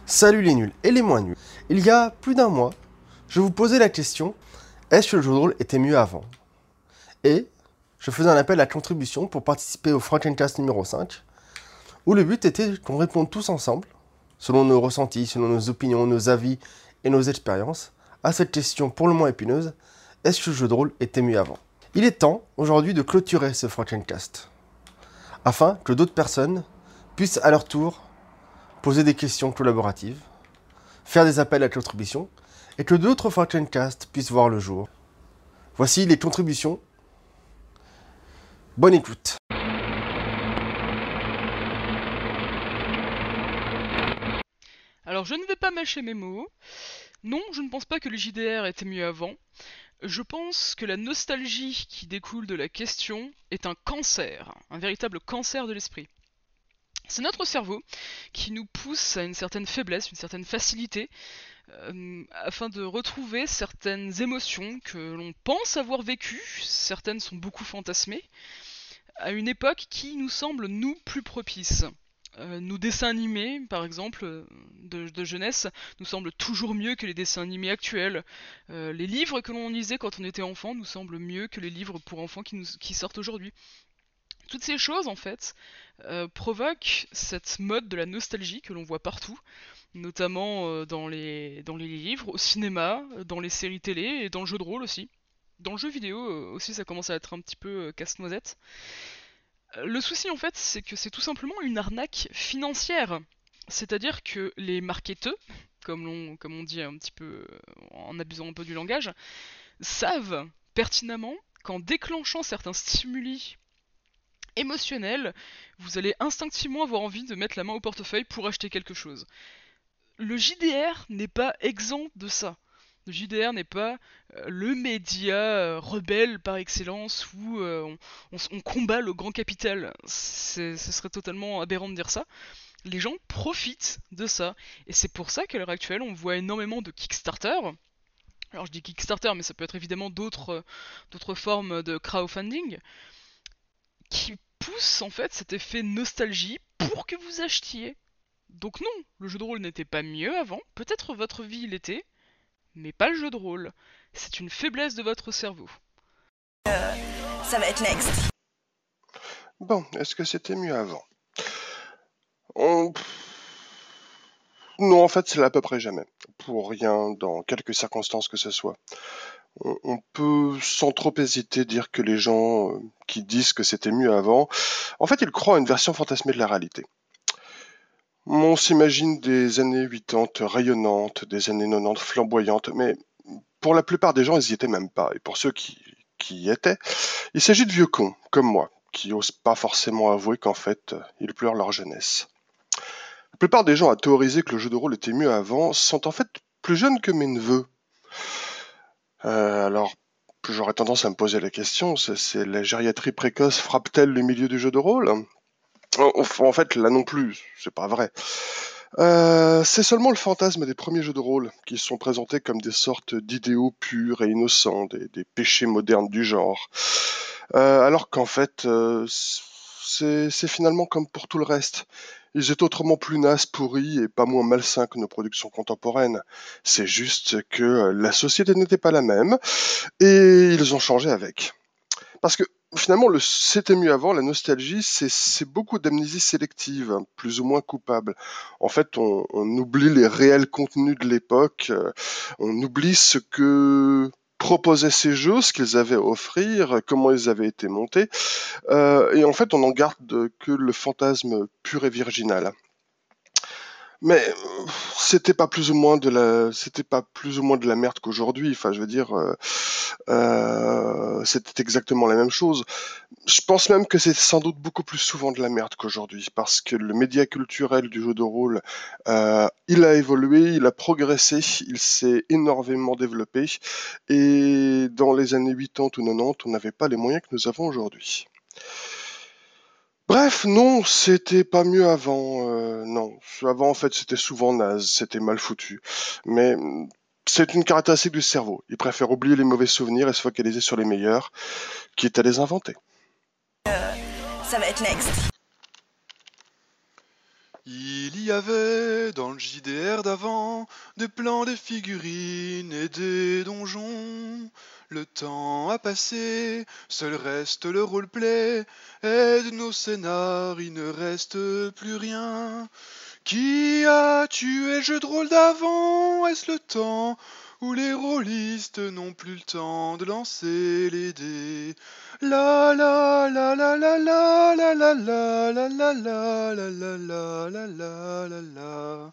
Salut les nuls et les moins nuls. Il y a plus d'un mois, je vous posais la question, est-ce que le jeu de rôle était mieux avant? Et je faisais un appel à contribution pour participer au Frankencast numéro 5, où le but était qu'on réponde tous ensemble, selon nos ressentis, selon nos opinions, nos avis et nos expériences, à cette question pour le moins épineuse, est-ce que le jeu de rôle était mieux avant? Il est temps aujourd'hui de clôturer ce Frankencast, afin que d'autres personnes puissent à leur tour poser des questions collaboratives, faire des appels à contribution, et que d'autres Frankencast puissent voir le jour. Voici les contributions. Bonne écoute. Alors je ne vais pas mâcher mes mots. Non, je ne pense pas que le JDR était mieux avant. Je pense que la nostalgie qui découle de la question est un cancer, un véritable cancer de l'esprit. C'est notre cerveau qui nous pousse à une certaine faiblesse, une certaine facilité, afin de retrouver certaines émotions que l'on pense avoir vécues, certaines sont beaucoup fantasmées, à une époque qui nous semble nous plus propice. Nos dessins animés, par exemple, de jeunesse, nous semblent toujours mieux que les dessins animés actuels. Les livres que l'on lisait quand on était enfant nous semblent mieux que les livres pour enfants qui sortent aujourd'hui. Toutes ces choses, en fait, provoquent cette mode de la nostalgie que l'on voit partout, notamment dans les livres, au cinéma, dans les séries télé et dans le jeu de rôle aussi. Dans le jeu vidéo aussi, ça commence à être un petit peu casse-noisette. Le souci, en fait, c'est que c'est tout simplement une arnaque financière. C'est-à-dire que les marketeurs, comme on dit un petit peu en abusant un peu du langage, savent pertinemment qu'en déclenchant certains stimuli émotionnels, vous allez instinctivement avoir envie de mettre la main au portefeuille pour acheter quelque chose. Le JDR n'est pas exempt de ça. Le JDR n'est pas le média rebelle par excellence où on combat le grand capital. Ce serait totalement aberrant de dire ça. Les gens profitent de ça. Et c'est pour ça qu'à l'heure actuelle, on voit énormément de Kickstarter. Alors je dis Kickstarter, mais ça peut être évidemment d'autres formes de crowdfunding qui poussent en fait cet effet nostalgie pour que vous achetiez. Donc non, le jeu de rôle n'était pas mieux avant, peut-être votre vie l'était, mais pas le jeu de rôle. C'est une faiblesse de votre cerveau. Ça va être next. Bon, est-ce que c'était mieux avant? On- Non, en fait, c'est à peu près jamais. Pour rien, dans quelques circonstances que ce soit. On peut sans trop hésiter dire que les gens qui disent que c'était mieux avant, en fait, ils croient à une version fantasmée de la réalité. On s'imagine des années 80 rayonnantes, des années 90 flamboyantes, mais pour la plupart des gens, ils y étaient même pas. Et pour ceux qui y étaient, il s'agit de vieux cons, comme moi, qui osent pas forcément avouer qu'en fait, ils pleurent leur jeunesse. La plupart des gens à théoriser que le jeu de rôle était mieux avant sont en fait plus jeunes que mes neveux. Alors, j'aurais tendance à me poser la question, c'est la gériatrie précoce frappe-t-elle le milieu du jeu de rôle? En fait, là non plus, c'est pas vrai. C'est seulement le fantasme des premiers jeux de rôle qui sont présentés comme des sortes d'idéaux purs et innocents, des péchés modernes du genre. Alors qu'en fait, c'est finalement comme pour tout le reste. Ils étaient autrement plus nazes, pourris et pas moins malsains que nos productions contemporaines. C'est juste que la société n'était pas la même et ils ont changé avec. Parce que finalement, c'était mieux avant, la nostalgie, c'est beaucoup d'amnésie sélective, hein, plus ou moins coupable. En fait, on oublie les réels contenus de l'époque, on oublie ce que proposaient ces jeux, ce qu'ils avaient à offrir, comment ils avaient été montés, et en fait, on n'en garde que le fantasme pur et virginal. Mais c'était pas plus ou moins de la merde qu'aujourd'hui. Enfin, je veux dire, c'était exactement la même chose. Je pense même que c'est sans doute beaucoup plus souvent de la merde qu'aujourd'hui, parce que le média culturel du jeu de rôle, il a évolué, il a progressé, il s'est énormément développé, et dans les années 80 ou 90, on n'avait pas les moyens que nous avons aujourd'hui. Bref, non, c'était pas mieux avant. Non, avant en fait c'était souvent naze, c'était mal foutu. Mais c'est une caractéristique du cerveau. Il préfère oublier les mauvais souvenirs et se focaliser sur les meilleurs, quitte à les inventer. Ça va être next. Il y avait dans le JDR d'avant des plans, des figurines et des donjons. Le temps a passé, seul reste le roleplay, et de nos scénars il ne reste plus rien. Qui a tué le jeu de rôle d'avant? Est-ce le temps où les rôlistes n'ont plus le temps de lancer les dés? La la la la la la la la la la la la la la la la la la la.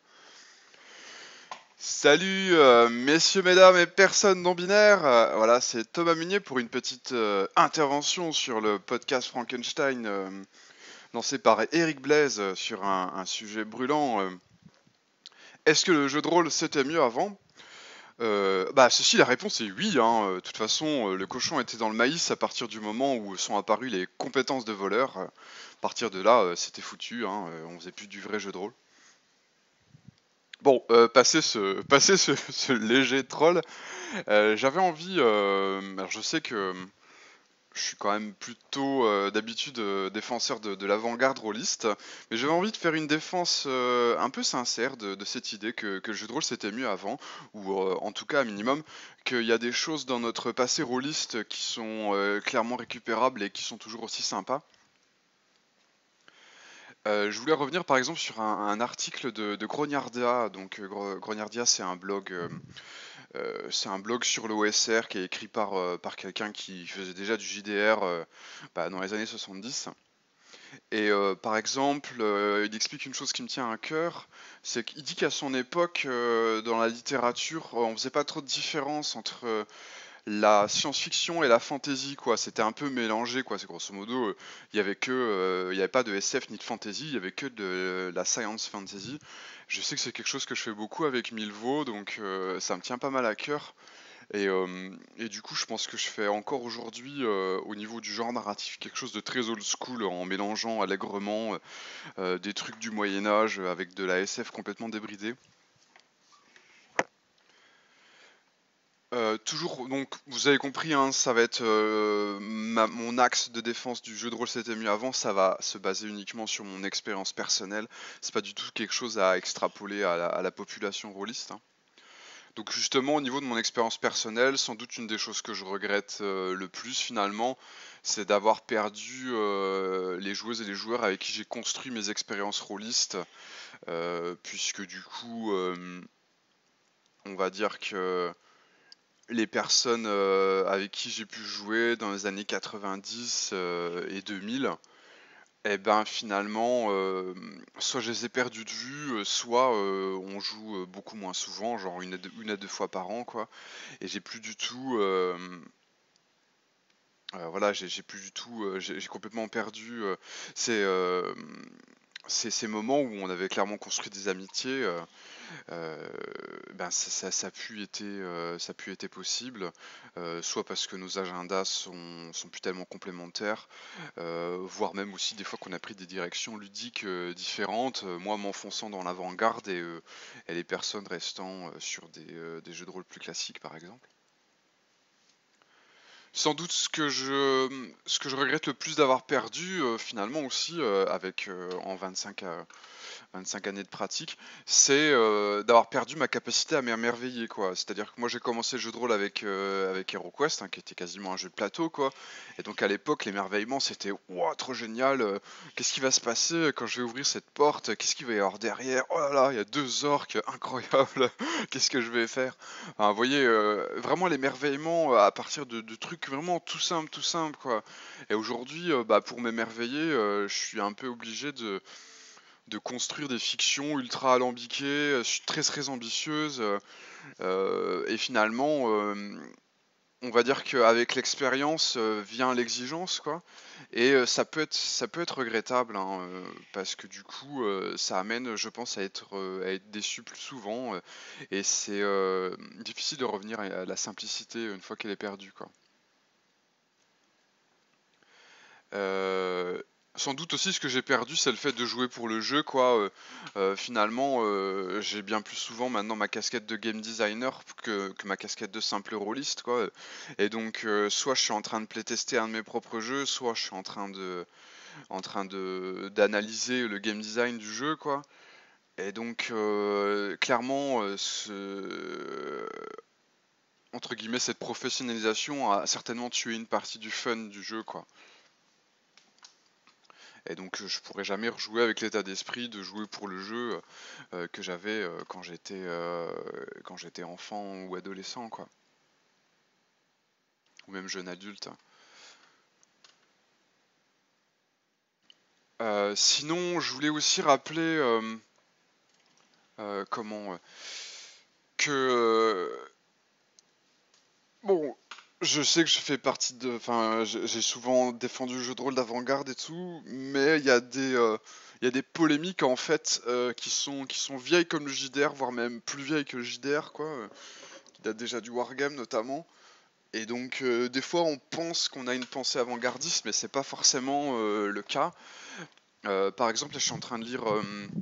Salut messieurs, mesdames et personnes non binaires. Voilà, c'est Thomas Munier pour une petite intervention sur le podcast Frankenstein lancé par Eric Blaise sur un sujet brûlant. Est-ce que le jeu de rôle c'était mieux avant? Ceci, la réponse est oui, hein. De toute façon, le cochon était dans le maïs à partir du moment où sont apparues les compétences de voleur. À partir de là, c'était foutu, hein. On faisait plus du vrai jeu de rôle. Bon, ce léger troll, j'avais envie. Alors je sais que je suis quand même plutôt d'habitude défenseur de l'avant-garde rôliste, mais j'avais envie de faire une défense un peu sincère de cette idée que le jeu de rôle c'était mieux avant, ou en tout cas à minimum, qu'il y a des choses dans notre passé rôliste qui sont clairement récupérables et qui sont toujours aussi sympas. Je voulais revenir par exemple sur un article de Grognardia. Donc Grognardia c'est un blog sur l'OSR qui est écrit par quelqu'un qui faisait déjà du JDR dans les années 70. Et par exemple, il explique une chose qui me tient à cœur, c'est qu'il dit qu'à son époque, dans la littérature, on faisait pas trop de différence entre la science-fiction et la fantasy, quoi. C'était un peu mélangé, quoi. C'est grosso modo, il y avait pas de SF ni de fantasy, il y avait que de la science fantasy. Je sais que c'est quelque chose que je fais beaucoup avec Milvaux, donc ça me tient pas mal à cœur. Et du coup, je pense que je fais encore aujourd'hui, au niveau du genre narratif, quelque chose de très old school en mélangeant allègrement des trucs du Moyen-Âge avec de la SF complètement débridée. Toujours, donc vous avez compris, hein, ça va être mon axe de défense du jeu de rôle c'était mieux avant, ça va se baser uniquement sur mon expérience personnelle, c'est pas du tout quelque chose à extrapoler à la population rôliste, hein. Donc justement au niveau de mon expérience personnelle, sans doute une des choses que je regrette le plus finalement, c'est d'avoir perdu les joueuses et les joueurs avec qui j'ai construit mes expériences rôlistes, puisque du coup on va dire que les personnes avec qui j'ai pu jouer dans les années 90 et 2000, et ben finalement, soit je les ai perdus de vue, soit on joue beaucoup moins souvent, genre une à deux fois par an, quoi. Et j'ai plus du tout, voilà, j'ai plus du tout, j'ai complètement perdu ces, euh, ces moments où on avait clairement construit des amitiés. Euh, ça a ça a pu été possible, soit parce que nos agendas sont plus tellement complémentaires, voire même aussi des fois qu'on a pris des directions ludiques différentes, moi m'enfonçant dans l'avant-garde et les personnes restant sur des jeux de rôle plus classiques par exemple. Sans doute ce que je regrette le plus d'avoir perdu finalement aussi avec en 25 années de pratique, c'est d'avoir perdu ma capacité à m'émerveiller, quoi. C'est-à-dire que moi j'ai commencé le jeu de rôle avec HeroQuest, hein, qui était quasiment un jeu de plateau, quoi. Et donc à l'époque l'émerveillement c'était ouah, trop génial, qu'est-ce qui va se passer quand je vais ouvrir cette porte, qu'est-ce qu'il va y avoir derrière, oh là là, il y a deux orques, incroyable, qu'est-ce que je vais faire? Enfin, vous voyez, vraiment l'émerveillement à partir de trucs vraiment tout simple, quoi. Et aujourd'hui, pour m'émerveiller, je suis un peu obligé de construire des fictions ultra alambiquées, très très ambitieuses, et finalement, on va dire qu'avec l'expérience vient l'exigence, quoi. Et ça peut être regrettable, hein, parce que du coup, ça amène, je pense, à être déçu plus souvent, et c'est difficile de revenir à la simplicité une fois qu'elle est perdue, quoi. Euh, Sans doute aussi ce que j'ai perdu, c'est le fait de jouer pour le jeu, quoi. Finalement, j'ai bien plus souvent maintenant ma casquette de game designer que ma casquette de simple rôliste, quoi. Et donc, soit je suis en train de playtester un de mes propres jeux, soit je suis en train d'analyser le game design du jeu, quoi. Et donc, clairement, entre guillemets, cette professionnalisation a certainement tué une partie du fun du jeu, quoi. Et donc, je pourrais jamais rejouer avec l'état d'esprit de jouer pour le jeu que j'avais quand j'étais enfant ou adolescent, quoi. Ou même jeune adulte. Sinon, je voulais aussi rappeler comment que bon, je sais que je fais partie de, enfin, j'ai souvent défendu le jeu de rôle d'avant-garde et tout, mais il y a des polémiques en fait qui sont vieilles comme le JDR, voire même plus vieilles que le JDR, quoi, qui datent déjà du Wargame notamment. Et donc, des fois, on pense qu'on a une pensée avant-gardiste, mais c'est pas forcément le cas. Par exemple, là, je suis en train de lire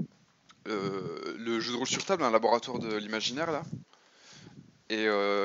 le jeu de rôle sur table, un laboratoire de l'imaginaire là. Et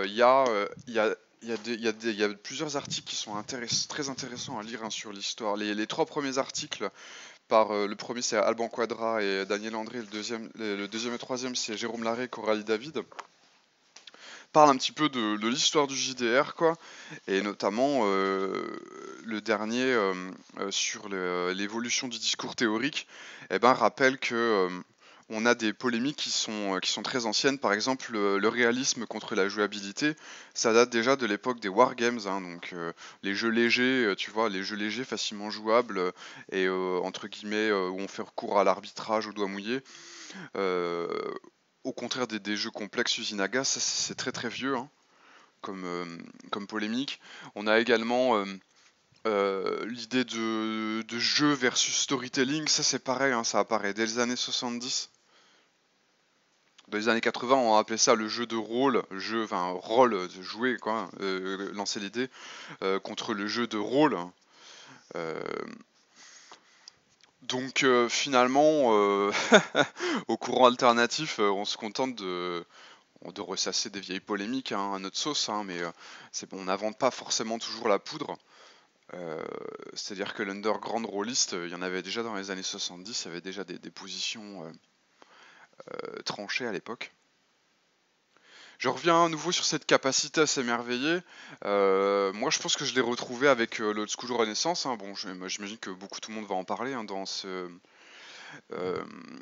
il y a plusieurs articles qui sont très intéressants à lire hein, sur l'histoire. Les trois premiers articles, le premier c'est Alban Quadra et Daniel André, le deuxième et troisième c'est Jérôme Larrey et Coralie David, parlent un petit peu de l'histoire du JDR, quoi, et notamment le dernier sur l'évolution du discours théorique, eh ben, rappelle que on a des polémiques qui sont très anciennes. Par exemple, le réalisme contre la jouabilité, ça date déjà de l'époque des wargames, hein, donc les jeux légers, tu vois, les jeux légers facilement jouables et entre guillemets où on fait recours à l'arbitrage au doigt mouillé. Euh, Au contraire des jeux complexes usine à gaz, ça c'est très très vieux hein, comme polémique. On a également l'idée de jeu versus storytelling, ça c'est pareil, hein, ça apparaît dès les années 70. Dans les années 80, on appelait ça le jeu de rôle, enfin rôle, de jouer quoi, lancer les dés, contre le jeu de rôle. Euh, donc finalement, au courant alternatif, on se contente de ressasser des vieilles polémiques hein, à notre sauce, hein, mais c'est bon, on n'invente pas forcément toujours la poudre. C'est-à-dire que l'underground rôliste, il y en avait déjà dans les années 70, il y avait déjà des positions tranchées à l'époque. Je reviens à nouveau sur cette capacité à s'émerveiller. Moi, je pense que je l'ai retrouvé avec l'Old School Renaissance. Hein. Bon, j'imagine que tout le monde va en parler hein, euh,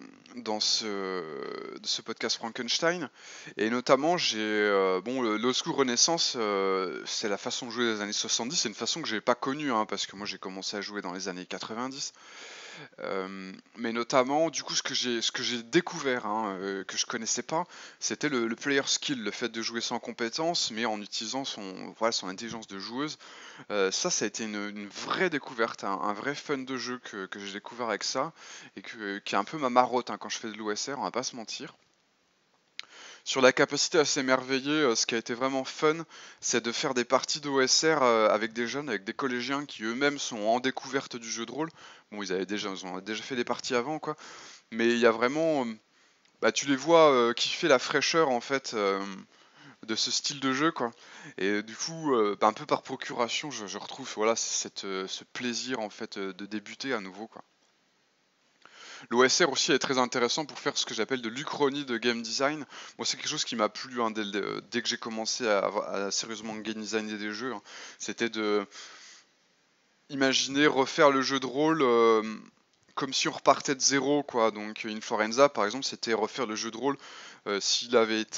de ce podcast Frankenstein. Et notamment, bon, l'Old School Renaissance, c'est la façon de jouer des années 70. C'est une façon que j'ai pas connue, hein, parce que moi, j'ai commencé à jouer dans les années 90. Mais notamment, du coup, ce que j'ai découvert, hein, que je connaissais pas, c'était le player skill, le fait de jouer sans compétence, mais en utilisant son intelligence de joueuse. Ça a été une vraie découverte, un vrai fun de jeu que j'ai découvert avec ça, et qui est un peu ma marotte hein, quand je fais de l'OSR, on va pas se mentir. Sur la capacité à s'émerveiller, ce qui a été vraiment fun, c'est de faire des parties d'OSR avec des jeunes, avec des collégiens qui eux-mêmes sont en découverte du jeu de rôle. Bon, ils ont déjà fait des parties avant, quoi. Mais il y a vraiment, bah, tu les vois kiffer la fraîcheur en fait de ce style de jeu, quoi. Et du coup, bah, un peu par procuration, je retrouve voilà ce plaisir en fait de débuter à nouveau, quoi. L'OSR aussi est très intéressant pour faire ce que j'appelle de l'uchronie de game design. Moi, c'est quelque chose qui m'a plu hein, dès que j'ai commencé à sérieusement game designer des jeux. Hein. C'était de imaginer refaire le jeu de rôle comme si on repartait de zéro, quoi. Donc, Influenza, par exemple, c'était refaire le jeu de rôle s'il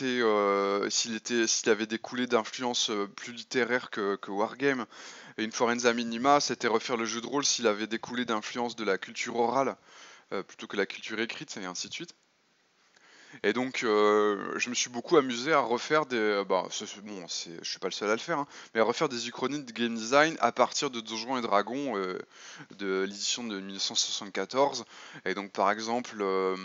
avait découlé d'influences plus littéraires que Wargame. Et Influenza Minima, c'était refaire le jeu de rôle s'il avait découlé d'influences de la culture orale plutôt que la culture écrite et ainsi de suite. Et donc je me suis beaucoup amusé à refaire je suis pas le seul à le faire, hein, mais à refaire des uchronies de game design à partir de Donjons et Dragons de l'édition de 1974. Et donc par exemple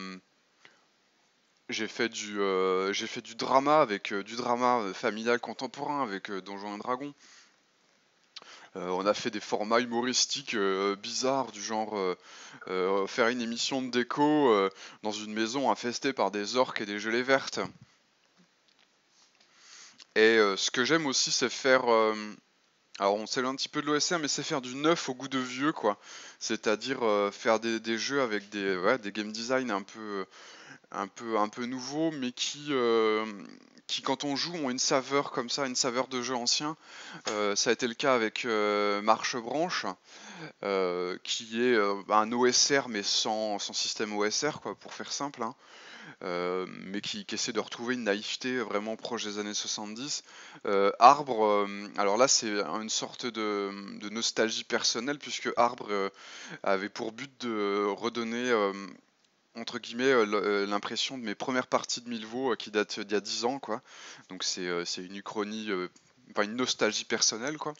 j'ai fait du drama avec du drama familial contemporain avec Donjons et Dragons. On a fait des formats humoristiques bizarres, du genre faire une émission de déco dans une maison infestée par des orques et des gelées vertes. Et ce que j'aime aussi, c'est faire Alors on s'éloigne un petit peu de l'OSR, mais c'est faire du neuf au goût de vieux, quoi. C'est-à-dire faire des jeux avec des game design un peu nouveaux, mais qui quand on joue ont une saveur comme ça, une saveur de jeu ancien. Ça a été le cas avec Marche Branche, qui est un OSR mais sans système OSR, quoi, pour faire simple, hein. Mais qui essaie de retrouver une naïveté vraiment proche des années 70. Arbre, alors là c'est une sorte de nostalgie personnelle, puisque Arbre avait pour but de redonner entre guillemets l'impression de mes premières parties de Milvaux qui datent d'il y a 10 ans, quoi. Donc c'est une uchronie, enfin une nostalgie personnelle, quoi.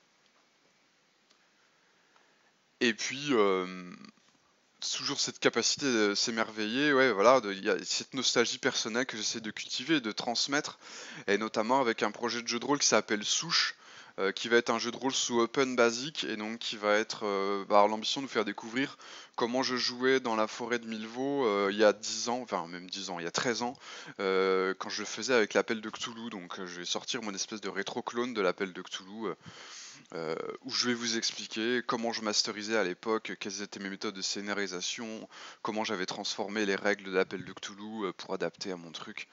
Et puis toujours cette capacité de s'émerveiller, ouais, voilà, il y a cette nostalgie personnelle que j'essaie de cultiver et de transmettre, et notamment avec un projet de jeu de rôle qui s'appelle Souche, qui va être un jeu de rôle sous Open Basic, et donc qui va être avoir l'ambition de nous faire découvrir comment je jouais dans la forêt de Milvaux il y a 10 ans, enfin même 10 ans, il y a 13 ans, quand je le faisais avec l'appel de Cthulhu. Donc je vais sortir mon espèce de rétro-clone de l'appel de Cthulhu, où je vais vous expliquer comment je masterisais à l'époque, quelles étaient mes méthodes de scénarisation, comment j'avais transformé les règles de l'appel de Cthulhu pour adapter à mon truc.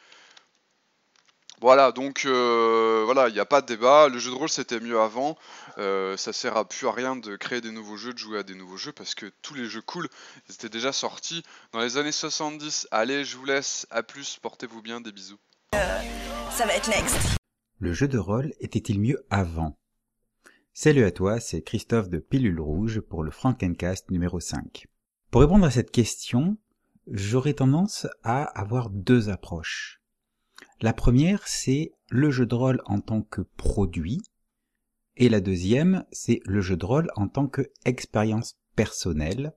Voilà, donc voilà, il n'y a pas de débat, le jeu de rôle c'était mieux avant, ça sert à plus à rien de créer des nouveaux jeux, de jouer à des nouveaux jeux, parce que tous les jeux cool, ils étaient déjà sortis dans les années 70. Allez, je vous laisse, à plus, portez-vous bien, des bisous. Ça va être next. Le jeu de rôle était-il mieux avant? Salut à toi, c'est Christophe de Pilule Rouge pour le Frankencast numéro 5. Pour répondre à cette question, j'aurais tendance à avoir deux approches. La première, c'est le jeu de rôle en tant que produit, et la deuxième, c'est le jeu de rôle en tant qu'expérience personnelle,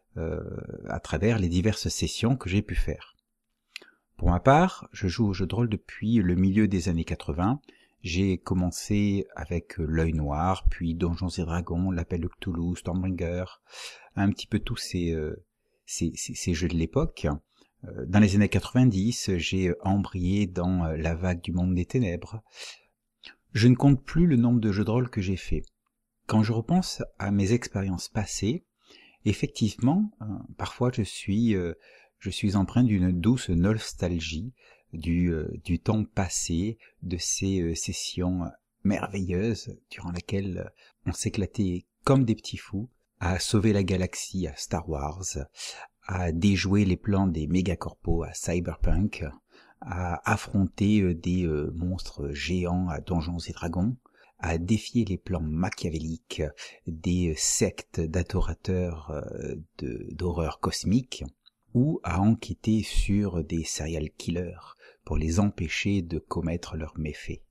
à travers les diverses sessions que j'ai pu faire. Pour ma part, je joue au jeu de rôle depuis le milieu des années 80. J'ai commencé avec l'Œil Noir, puis Donjons et Dragons, l'Appel de Cthulhu, Stormbringer, un petit peu tous ces jeux de l'époque. Dans les années 90, j'ai embrayé dans la vague du monde des ténèbres. Je ne compte plus le nombre de jeux de rôle que j'ai fait. Quand je repense à mes expériences passées, effectivement, parfois je suis empreint d'une douce nostalgie du temps passé, de ces sessions merveilleuses durant lesquelles on s'éclatait comme des petits fous à sauver la galaxie à Star Wars, à déjouer les plans des mégacorpos à Cyberpunk, à affronter des monstres géants à Donjons et Dragons, à défier les plans machiavéliques des sectes d'adorateurs d'horreur cosmique, ou à enquêter sur des serial killers pour les empêcher de commettre leurs méfaits.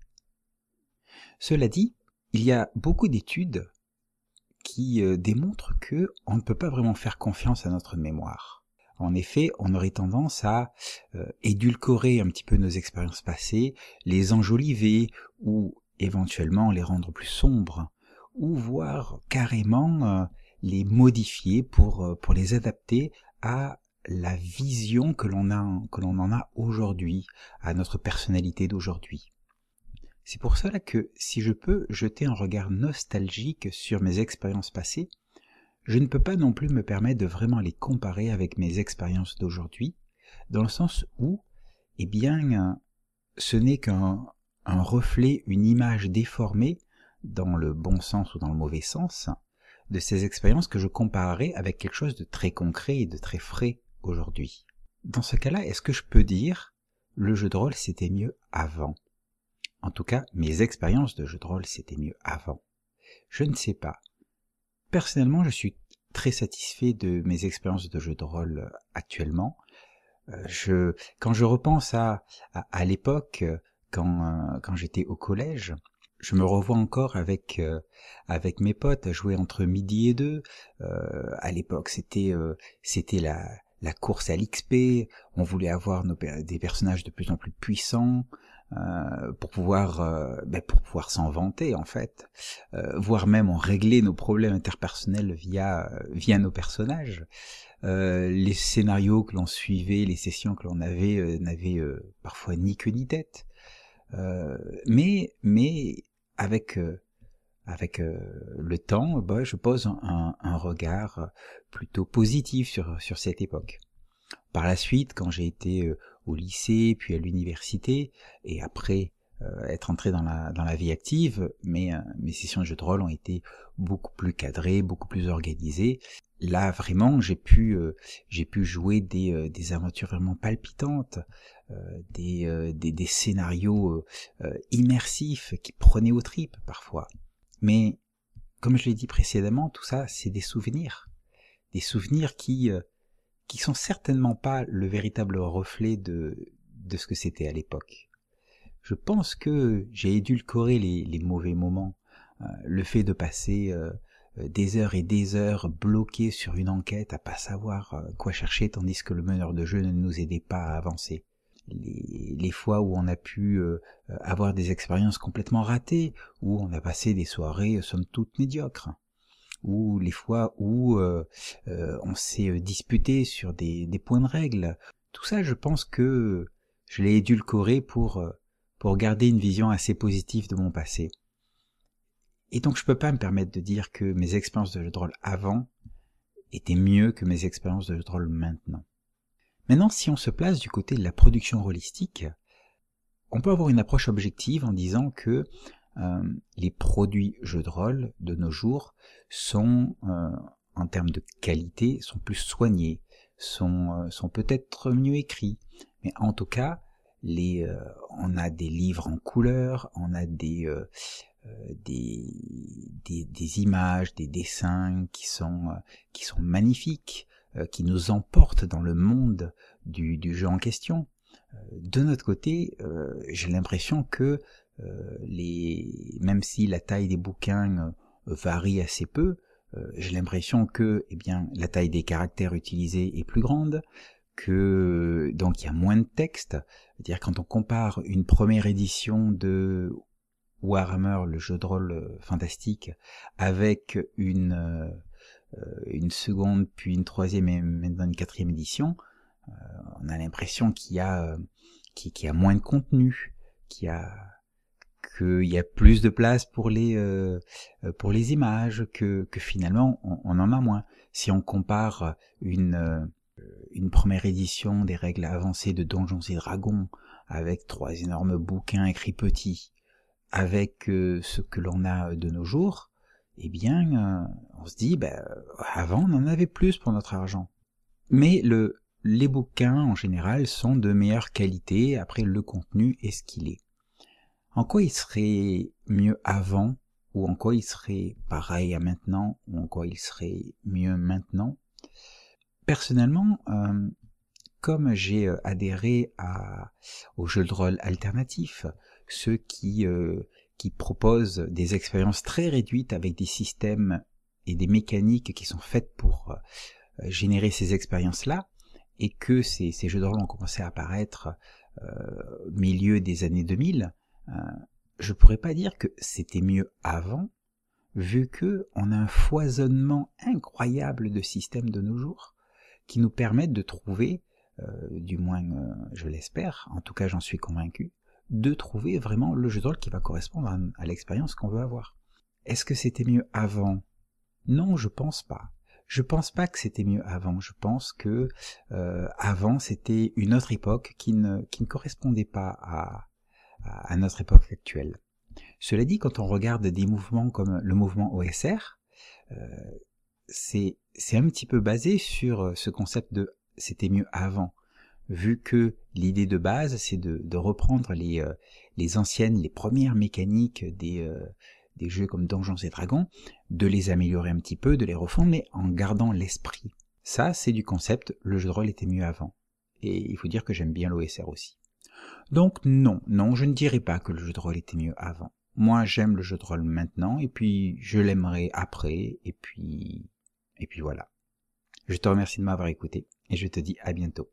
Cela dit, il y a beaucoup d'études qui démontrent que on ne peut pas vraiment faire confiance à notre mémoire. En effet, on aurait tendance à édulcorer un petit peu nos expériences passées, les enjoliver ou éventuellement les rendre plus sombres, ou voire carrément les modifier pour les adapter à la vision que l'on en a aujourd'hui, à notre personnalité d'aujourd'hui. C'est pour cela que si je peux jeter un regard nostalgique sur mes expériences passées, je ne peux pas non plus me permettre de vraiment les comparer avec mes expériences d'aujourd'hui, dans le sens où, eh bien, ce n'est qu'un reflet, une image déformée, dans le bon sens ou dans le mauvais sens, de ces expériences que je comparerai avec quelque chose de très concret et de très frais aujourd'hui. Dans ce cas-là, est-ce que je peux dire le jeu de rôle c'était mieux avant? En tout cas, mes expériences de jeu de rôle c'était mieux avant. Je ne sais pas. Personnellement, je suis très satisfait de mes expériences de jeu de rôle actuellement. Quand je repense à l'époque, quand j'étais au collège, je me revois encore avec mes potes à jouer entre midi et 2. À l'époque, c'était la course à l'XP. On voulait avoir des personnages de plus en plus puissants pour pouvoir s'en vanter en fait, voire même on réglait nos problèmes interpersonnels via nos personnages. Les scénarios que l'on suivait, les sessions que l'on avait n'avaient parfois ni queue ni tête. Mais avec avec le temps, je pose un regard plutôt positif sur cette époque. Par la suite, quand j'ai été au lycée, puis à l'université, et après être entré dans la vie active, mes sessions de jeux de rôle ont été beaucoup plus cadrées, beaucoup plus organisées. Là, vraiment, j'ai pu jouer des aventures vraiment palpitantes, des scénarios immersifs qui prenaient aux tripes parfois. Mais, comme je l'ai dit précédemment, tout ça, c'est des souvenirs qui sont certainement pas le véritable reflet de ce que c'était à l'époque. Je pense que j'ai édulcoré les mauvais moments, le fait de passer des heures et des heures bloqués sur une enquête à pas savoir quoi chercher, tandis que le meneur de jeu ne nous aidait pas à avancer. Les fois où on a pu avoir des expériences complètement ratées, où on a passé des soirées somme toute médiocres, ou les fois où on s'est disputé sur des points de règle. Tout ça, je pense que je l'ai édulcoré pour garder une vision assez positive de mon passé. Et donc je peux pas me permettre de dire que mes expériences de jeu de rôle avant étaient mieux que mes expériences de jeu de rôle maintenant. Maintenant, si on se place du côté de la production rôlistique, on peut avoir une approche objective en disant que les produits jeux de rôle de nos jours sont, en termes de qualité, sont plus soignés, sont peut-être mieux écrits, mais en tout cas, on a des livres en couleur, on a des images, des dessins qui sont magnifiques, qui nous emportent dans le monde du jeu en question. De notre côté, j'ai l'impression que même si la taille des bouquins varie assez peu, j'ai l'impression que la taille des caractères utilisés est plus grande, que donc il y a moins de texte. C'est-à-dire quand on compare une première édition de Warhammer, le jeu de rôle fantastique, avec une seconde, puis une troisième et maintenant une quatrième édition, on a l'impression qu'il y a moins de contenu, qu'il y a plus de place pour les images, que finalement on en a moins. Si on compare une première édition des règles avancées de Donjons et Dragons avec 3 énormes bouquins écrits petits, avec ce que l'on a de nos jours, on se dit, avant on en avait plus pour notre argent. Mais les bouquins en général sont de meilleure qualité, après le contenu est ce qu'il est. En quoi il serait mieux avant, ou en quoi il serait pareil à maintenant, ou en quoi il serait mieux maintenant? Personnellement, comme j'ai adhéré aux jeux de rôle alternatifs, ceux qui proposent des expériences très réduites avec des systèmes et des mécaniques qui sont faites pour générer ces expériences-là, et que ces jeux de rôle ont commencé à apparaître au milieu des années 2000, je pourrais pas dire que c'était mieux avant, vu que on a un foisonnement incroyable de systèmes de nos jours qui nous permettent de trouver, du moins je l'espère, en tout cas j'en suis convaincu, de trouver vraiment le jeu de rôle qui va correspondre à l'expérience qu'on veut avoir. Est-ce que c'était mieux avant? Non, je pense pas. Je pense pas que c'était mieux avant. Je pense que avant c'était une autre époque qui ne correspondait pas à notre époque actuelle. Cela dit, quand on regarde des mouvements comme le mouvement OSR, c'est un petit peu basé sur ce concept de c'était mieux avant, vu que l'idée de base c'est de reprendre les anciennes, les premières mécaniques des jeux comme Donjons et Dragons, de les améliorer un petit peu, de les refondre, mais en gardant l'esprit. Ça, c'est du concept, le jeu de rôle était mieux avant. Et il faut dire que j'aime bien l'OSR aussi. Donc non, je ne dirais pas que le jeu de rôle était mieux avant. Moi, j'aime le jeu de rôle maintenant, et puis je l'aimerai après, et puis voilà. Je te remercie de m'avoir écouté, et je te dis à bientôt.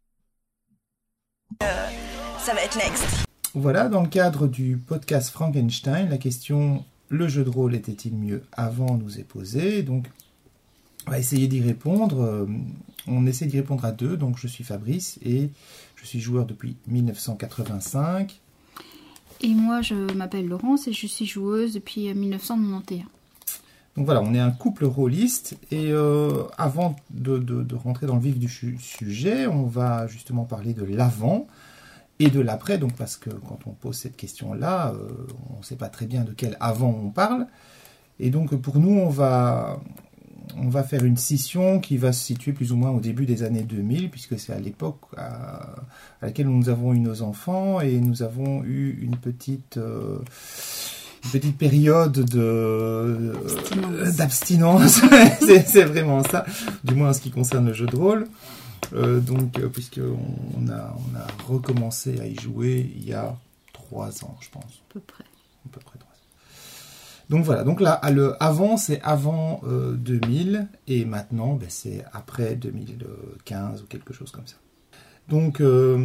Ça va être next. Voilà, dans le cadre du podcast Frankenstein, la question « Le jeu de rôle était-il mieux avant ?» nous est posée. Donc, on va essayer d'y répondre. On essaie d'y répondre à deux. Donc, je suis Fabrice et je suis joueur depuis 1985. Et moi, je m'appelle Laurence et je suis joueuse depuis 1991. Donc voilà, on est un couple rôliste et avant de rentrer dans le vif du sujet, on va justement parler de l'avant et de l'après, donc parce que quand on pose cette question-là, on ne sait pas très bien de quel avant on parle. Et donc pour nous, on va faire une scission qui va se situer plus ou moins au début des années 2000, puisque c'est à l'époque à laquelle nous avons eu nos enfants et nous avons eu une petite période d'abstinence. c'est vraiment ça, du moins en ce qui concerne le jeu de rôle. Puisqu'on a recommencé à y jouer il y a 3 ans, je pense. À peu près 3 ans. Donc voilà, donc là, le avant, c'est avant 2000, et maintenant, c'est après 2015 ou quelque chose comme ça. Donc,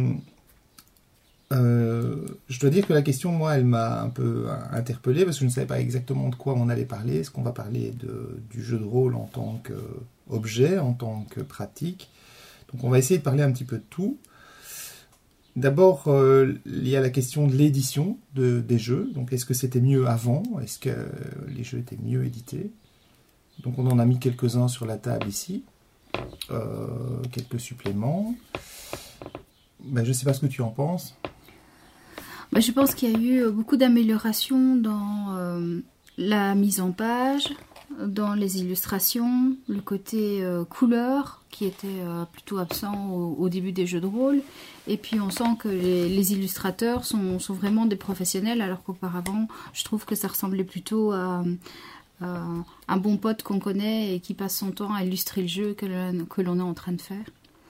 je dois dire que la question, moi, elle m'a un peu interpellé, parce que je ne savais pas exactement de quoi on allait parler. Est-ce qu'on va parler du jeu de rôle en tant qu'objet, en tant que pratique? Donc on va essayer de parler un petit peu de tout. D'abord, il y a la question de l'édition des jeux. Donc, est-ce que c'était mieux avant? Est-ce que les jeux étaient mieux édités? Donc, on en a mis quelques-uns sur la table ici. Quelques suppléments. Je ne sais pas ce que tu en penses. Je pense qu'il y a eu beaucoup d'améliorations dans la mise en page, dans les illustrations, le côté couleur qui était plutôt absent au début des jeux de rôle, et puis on sent que les illustrateurs sont vraiment des professionnels, alors qu'auparavant je trouve que ça ressemblait plutôt à un bon pote qu'on connaît et qui passe son temps à illustrer le jeu que l'on est en train de faire.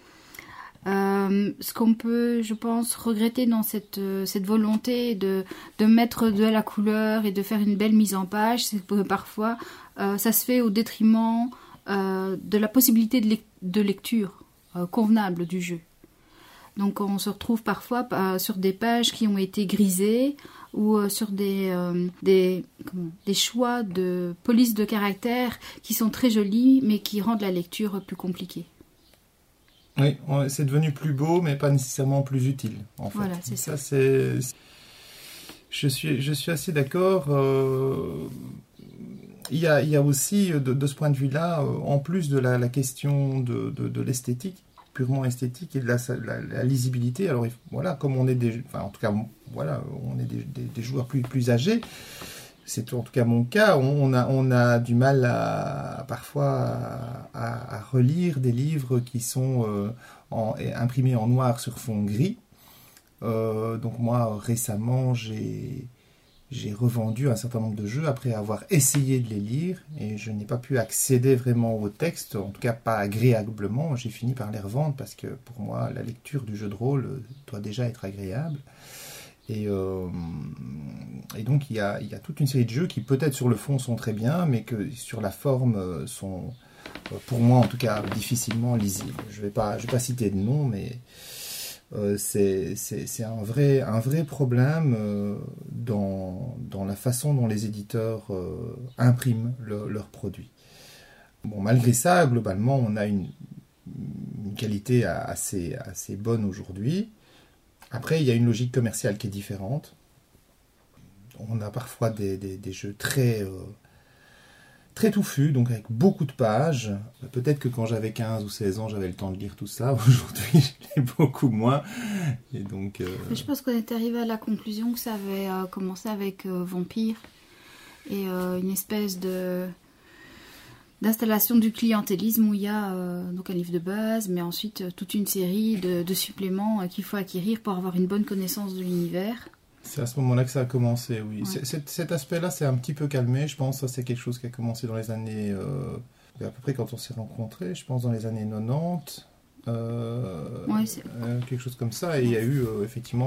Ce qu'on peut, je pense, regretter dans cette volonté de mettre de la couleur et de faire une belle mise en page, c'est que parfois ça se fait au détriment de la possibilité de lecture convenable du jeu. Donc on se retrouve parfois sur des pages qui ont été grisées ou sur des choix de police de caractère qui sont très jolis mais qui rendent la lecture plus compliquée. Oui, c'est devenu plus beau, mais pas nécessairement plus utile, en fait. Voilà, c'est ça. Je suis assez d'accord. Il y a aussi, de ce point de vue-là, en plus de la question de l'esthétique, purement esthétique, et de la lisibilité. Alors, voilà, comme on est on est des joueurs plus âgés, c'est en tout cas mon cas, on a du mal parfois à relire des livres qui sont imprimés en noir sur fond gris. Donc moi, récemment, j'ai revendu un certain nombre de jeux après avoir essayé de les lire, et je n'ai pas pu accéder vraiment au texte, en tout cas pas agréablement. J'ai fini par les revendre parce que pour moi, la lecture du jeu de rôle doit déjà être agréable. Et donc il y a toute une série de jeux qui peut-être sur le fond sont très bien, mais que sur la forme sont, pour moi en tout cas, difficilement lisibles. Je vais pas citer de nom, mais c'est un vrai problème dans la façon dont les éditeurs impriment leurs produits. Bon, malgré ça, globalement, on a une qualité assez bonne aujourd'hui. Après, il y a une logique commerciale qui est différente. On a parfois des jeux très touffus, donc avec beaucoup de pages. Peut-être que quand j'avais 15 ou 16 ans, j'avais le temps de lire tout ça. Aujourd'hui, je l'ai beaucoup moins. Et donc, je pense qu'on est arrivé à la conclusion que ça avait commencé avec Vampire et une espèce d'installation du clientélisme où il y a donc un livre de base, mais ensuite toute une série de suppléments qu'il faut acquérir pour avoir une bonne connaissance de l'univers. C'est à ce moment-là que ça a commencé, oui. Ouais. Cet aspect-là, c'est un petit peu calmé, je pense. Ça, c'est quelque chose qui a commencé dans les années... à peu près quand on s'est rencontrés, je pense dans les années 90. Quelque chose comme ça. Et il y a eu effectivement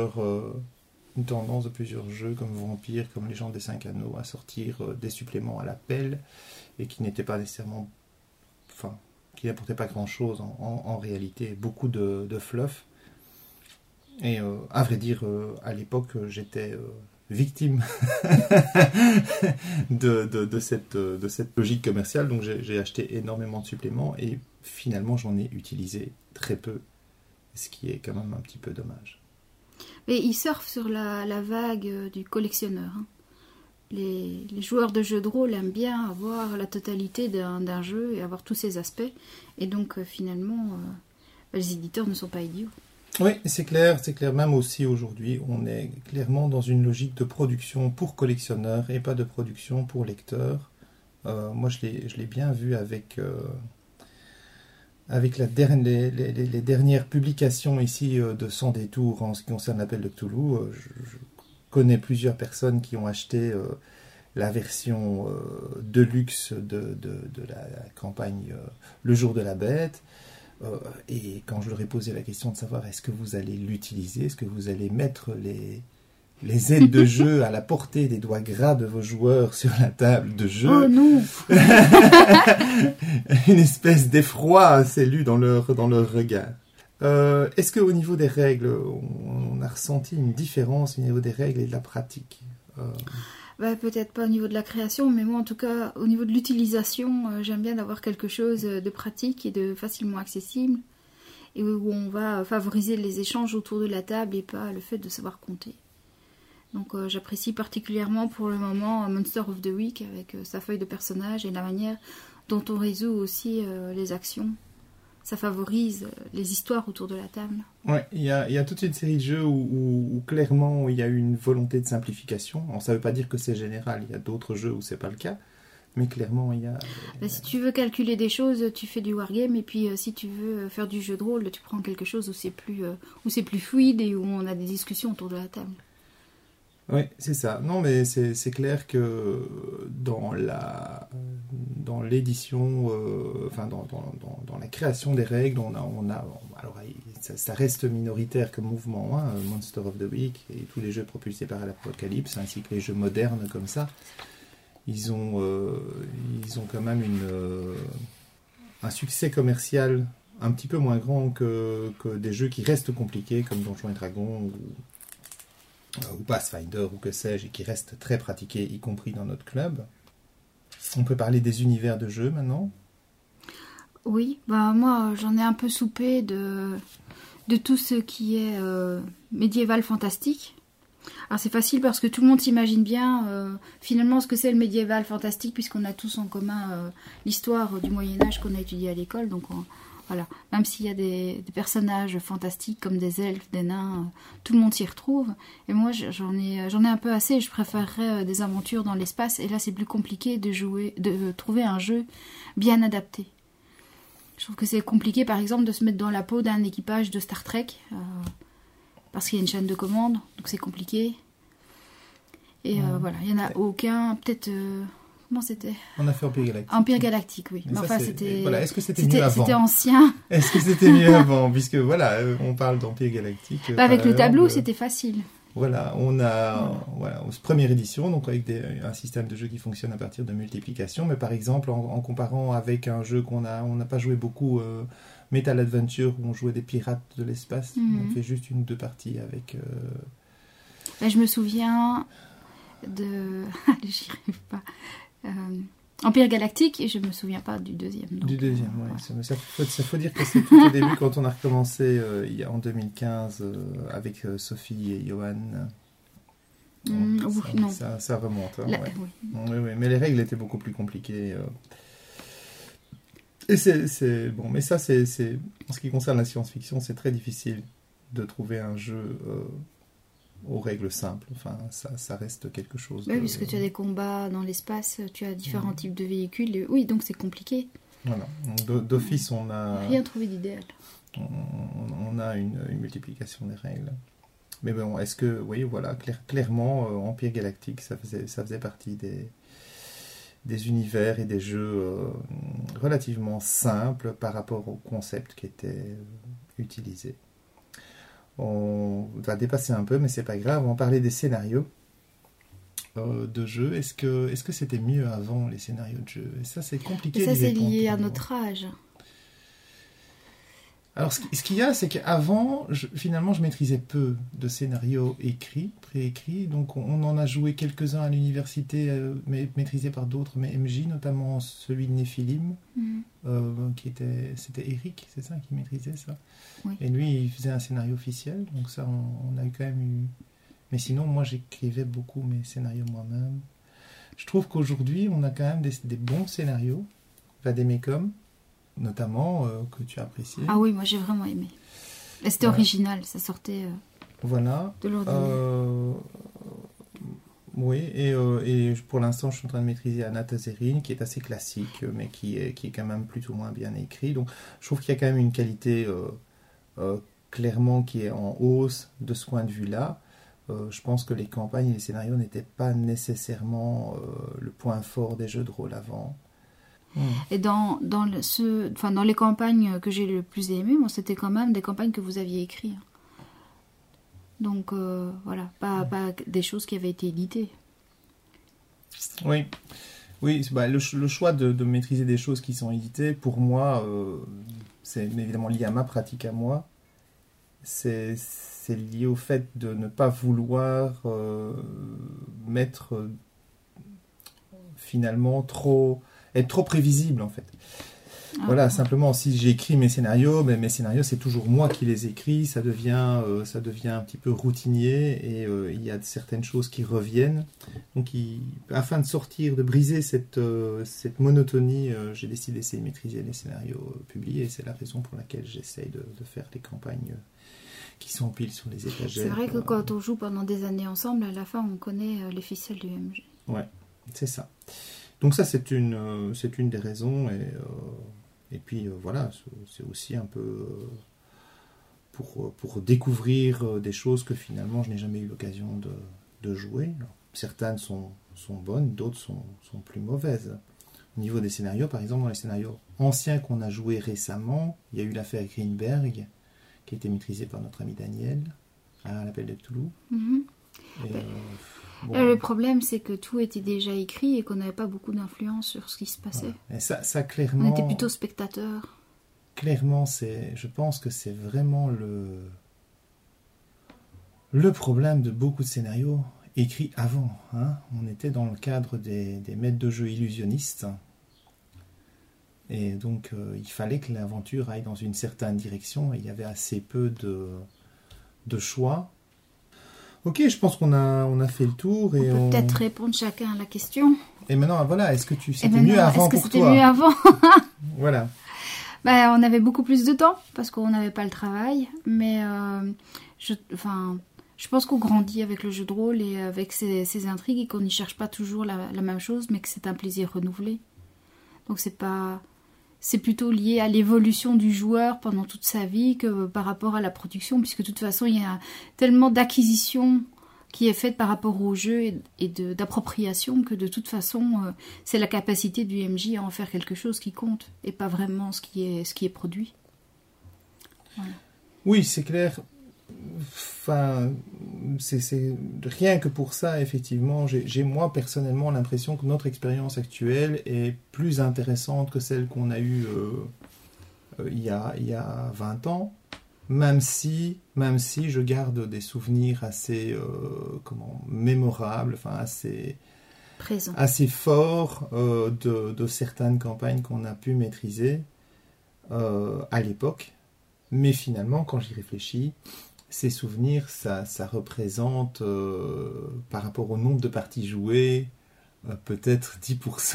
une tendance de plusieurs jeux comme Vampire, comme Légende des 5 Anneaux, à sortir des suppléments à l'appel, et qui n'étaient pas nécessairement... Enfin, qui n'apportaient pas grand-chose en réalité. Beaucoup de fluff. Et à vrai dire, à l'époque, j'étais victime de cette logique commerciale. Donc j'ai acheté énormément de suppléments et finalement j'en ai utilisé très peu, ce qui est quand même un petit peu dommage. Et ils surfent sur la vague du collectionneur. Hein. Les joueurs de jeux de rôle aiment bien avoir la totalité d'un jeu et avoir tous ses aspects. Et donc, finalement, les éditeurs ne sont pas idiots. Oui, c'est clair. Même aussi aujourd'hui, on est clairement dans une logique de production pour collectionneurs et pas de production pour lecteurs. Moi, je l'ai bien vu avec les dernières publications ici de Sans Détour en ce qui concerne l'appel de Cthulhu. Je connais plusieurs personnes qui ont acheté la version deluxe de la campagne Le Jour de la Bête. Et quand je leur ai posé la question de savoir est-ce que vous allez l'utiliser, est-ce que vous allez mettre les aides de jeu à la portée des doigts gras de vos joueurs sur la table de jeu. Oh non. Une espèce d'effroi s'est lu dans leur regard. Est-ce qu'au niveau des règles, on a ressenti une différence au niveau des règles et de la pratique Peut-être pas au niveau de la création, mais moi en tout cas au niveau de l'utilisation, j'aime bien d'avoir quelque chose de pratique et de facilement accessible et où on va favoriser les échanges autour de la table et pas le fait de savoir compter. Donc j'apprécie particulièrement pour le moment Monster of the Week avec sa feuille de personnage et la manière dont on résout aussi les actions. Ça favorise les histoires autour de la table. Ouais, il y a toute une série de jeux où clairement il y a eu une volonté de simplification. Alors, ça ne veut pas dire que c'est général, il y a d'autres jeux où c'est pas le cas, mais clairement il y a... Si tu veux calculer des choses, tu fais du wargame, et puis si tu veux faire du jeu de rôle, tu prends quelque chose où c'est plus fluide et où on a des discussions autour de la table. Oui, c'est ça. Non, mais c'est clair que dans l'édition, dans la création des règles, on a alors ça reste minoritaire comme mouvement, hein, Monster of the Week et tous les jeux propulsés par l'Apocalypse, ainsi que les jeux modernes comme ça, ils ont quand même un succès commercial un petit peu moins grand que des jeux qui restent compliqués comme Donjons et Dragons ou Pathfinder ou que sais-je, et qui restent très pratiqués, y compris dans notre club. On peut parler des univers de jeu maintenant. Oui, moi j'en ai un peu soupé de tout ce qui est médiéval fantastique. Alors c'est facile parce que tout le monde s'imagine bien finalement ce que c'est le médiéval fantastique, puisqu'on a tous en commun l'histoire du Moyen-Âge qu'on a étudiée à l'école, donc voilà, même s'il y a des personnages fantastiques comme des elfes, des nains, tout le monde s'y retrouve. Et moi, j'en ai un peu assez. Je préférerais des aventures dans l'espace. Et là, c'est plus compliqué de trouver un jeu bien adapté. Je trouve que c'est compliqué, par exemple, de se mettre dans la peau d'un équipage de Star Trek, parce qu'il y a une chaîne de commande, donc c'est compliqué. Et voilà, il n'y en a aucun. Peut-être... Comment c'était ? On a fait Empire Galactique. Empire Galactique, oui. Mais enfin, c'était... Voilà. Est-ce que c'était mieux avant ? C'était ancien. Est-ce que c'était mieux avant ? Puisque voilà, on parle d'Empire Galactique. Avec le tableau, c'était facile. Voilà, on a première édition, donc avec un système de jeu qui fonctionne à partir de multiplication. Mais par exemple, en comparant avec un jeu on n'a pas joué beaucoup, Metal Adventure, où on jouait des pirates de l'espace. On fait juste 1 ou 2 parties avec... je me souviens de... J'y arrive pas. Empire Galactique, et je me souviens pas du deuxième. Donc, du deuxième, oui. Ça faut dire que c'est tout au début, quand on a recommencé en 2015 avec Sophie et Johan. Ça remonte. Hein, oui. Mais les règles étaient beaucoup plus compliquées. Et c'est bon, mais ça, c'est en ce qui concerne la science-fiction, c'est très difficile de trouver un jeu aux règles simples. Enfin, ça reste quelque chose. Oui, puisque tu as des combats dans l'espace, tu as différents types de véhicules. Oui, donc c'est compliqué. Voilà. D'office, on a... Rien trouvé d'idéal. On a une multiplication des règles. Mais bon, est-ce que... Oui, voilà, clairement, Empire Galactique, ça faisait partie des univers et des jeux relativement simples par rapport au concept qui était utilisé. On va dépasser un peu, mais c'est pas grave. On va parler des scénarios de jeu. Est-ce que c'était mieux avant, les scénarios de jeu ? Et ça, c'est compliqué. Et ça, d'y c'est répondre lié à pour notre âge. Alors, ce qu'il y a, c'est qu'avant, finalement, je maîtrisais peu de scénarios préécrits. Donc, on en a joué quelques-uns à l'université, mais maîtrisés par d'autres, mais MJ, notamment celui de Néphilim, c'était Eric, c'est ça, qui maîtrisait ça. Oui. Et lui, il faisait un scénario officiel, donc ça, on a quand même eu... Mais sinon, moi, j'écrivais beaucoup mes scénarios moi-même. Je trouve qu'aujourd'hui, on a quand même des bons scénarios, des mécoms, notamment, que tu as apprécié. Ah oui, moi j'ai vraiment aimé. Et c'était original, ça sortait de l'ordinaire. Oui, et pour l'instant, je suis en train de maîtriser Anatazerine, qui est assez classique, mais qui est quand même plus ou moins bien écrit. Donc, je trouve qu'il y a quand même une qualité clairement qui est en hausse de ce point de vue-là. Je pense que les campagnes et les scénarios n'étaient pas nécessairement le point fort des jeux de rôle avant. Et dans les campagnes que j'ai le plus aimées, moi, c'était quand même des campagnes que vous aviez écrites. Donc voilà, pas des choses qui avaient été éditées. Oui, le choix de maîtriser des choses qui sont éditées, pour moi, c'est évidemment lié à ma pratique à moi. C'est lié au fait de ne pas vouloir mettre finalement être trop prévisible en fait. Voilà, simplement si j'écris mes scénarios, mes scénarios c'est toujours moi qui les écris, ça devient un petit peu routinier et il y a certaines choses qui reviennent. Donc afin de briser cette monotonie, j'ai décidé d'essayer de maîtriser les scénarios publiés et c'est la raison pour laquelle j'essaye de faire des campagnes qui sont pile sur les étagères. C'est vrai que quand on joue pendant des années ensemble, à la fin on connaît les ficelles du MJ. Ouais, c'est ça. Donc ça c'est une des raisons et puis voilà, c'est aussi un peu pour découvrir des choses que finalement je n'ai jamais eu l'occasion de jouer. Alors, certaines sont bonnes, d'autres sont plus mauvaises. Au niveau des scénarios, par exemple, dans les scénarios anciens qu'on a joués récemment, il y a eu l'affaire Greenberg, qui a été maîtrisée par notre ami Daniel, à l'appel de Cthulhu. Le problème, c'est que tout était déjà écrit et qu'on n'avait pas beaucoup d'influence sur ce qui se passait. Voilà. Et ça, clairement... On était plutôt spectateurs. Clairement, je pense que c'est vraiment le problème de beaucoup de scénarios écrits avant. Hein. On était dans le cadre des maîtres de jeu illusionnistes. Et donc, il fallait que l'aventure aille dans une certaine direction. Et il y avait assez peu de choix. Ok, je pense qu'on a fait le tour. Et on peut peut-être répondre chacun à la question. Et maintenant, voilà, est-ce que c'était mieux avant pour toi ? Est-ce que c'était mieux avant ? Voilà. On avait beaucoup plus de temps, parce qu'on n'avait pas le travail. Mais je pense qu'on grandit avec le jeu de rôle et avec ses intrigues et qu'on n'y cherche pas toujours la même chose, mais que c'est un plaisir renouvelé. Donc c'est plutôt lié à l'évolution du joueur pendant toute sa vie que par rapport à la production, puisque de toute façon, il y a tellement d'acquisition qui est faite par rapport au jeu et d'appropriation que de toute façon, c'est la capacité du MJ à en faire quelque chose qui compte, et pas vraiment ce qui est produit. Voilà. Oui, c'est clair. Enfin, c'est rien que pour ça, effectivement, j'ai moi personnellement l'impression que notre expérience actuelle est plus intéressante que celle qu'on a eue il y a 20 ans, même si je garde des souvenirs assez mémorables, enfin assez forts de certaines campagnes qu'on a pu maîtriser à l'époque. Mais finalement, quand j'y réfléchis, ces souvenirs, ça représente, par rapport au nombre de parties jouées, peut-être 10%.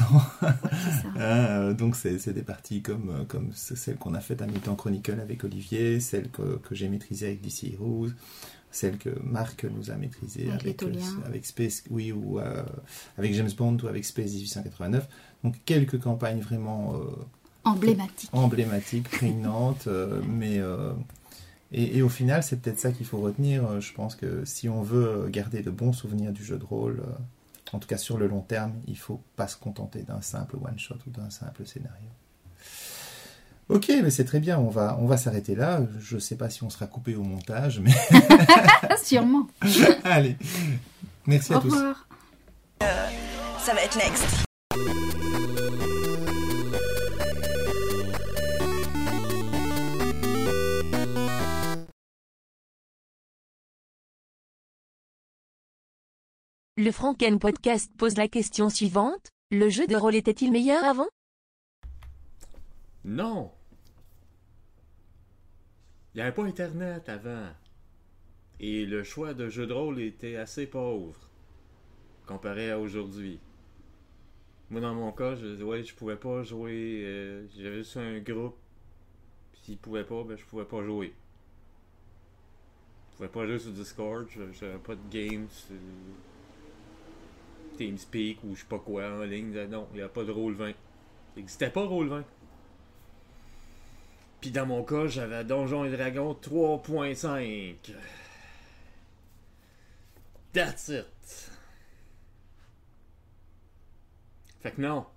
Donc c'est des parties comme celle qu'on a faite à Mythan Chronicle avec Olivier, celle que j'ai maîtrisée avec DC Heroes, celle que Marc nous a maîtrisée avec Space, ou avec James Bond ou avec Space 1889. Donc quelques campagnes vraiment emblématiques, prégnantes, mais... Et au final, c'est peut-être ça qu'il faut retenir. Je pense que si on veut garder de bons souvenirs du jeu de rôle, en tout cas sur le long terme, il ne faut pas se contenter d'un simple one-shot ou d'un simple scénario. Ok, mais c'est très bien, on va s'arrêter là. Je ne sais pas si on sera coupé au montage, mais... Sûrement. Allez, merci à tous. Au revoir. Ça va être next. Le Franken Podcast pose la question suivante. Le jeu de rôle était-il meilleur avant? Non! Il n'y avait pas Internet avant. Et le choix de jeux de rôle était assez pauvre, comparé à aujourd'hui. Moi, dans mon cas, je pouvais pas jouer. J'avais juste un groupe. S'ils pouvaient pas, je pouvais pas jouer. Je pouvais pas jouer sur Discord, j'avais pas de games sur TeamSpeak ou je sais pas quoi en ligne. Non, il n'y a pas de Roll20. Il n'existait pas Roll20. Puis dans mon cas, j'avais Donjons et Dragons 3.5. That's it. Fait que non.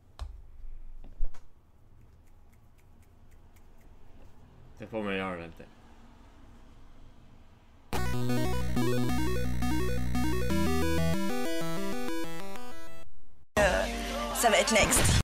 C'est pas meilleur dans le temps. Ça va être next.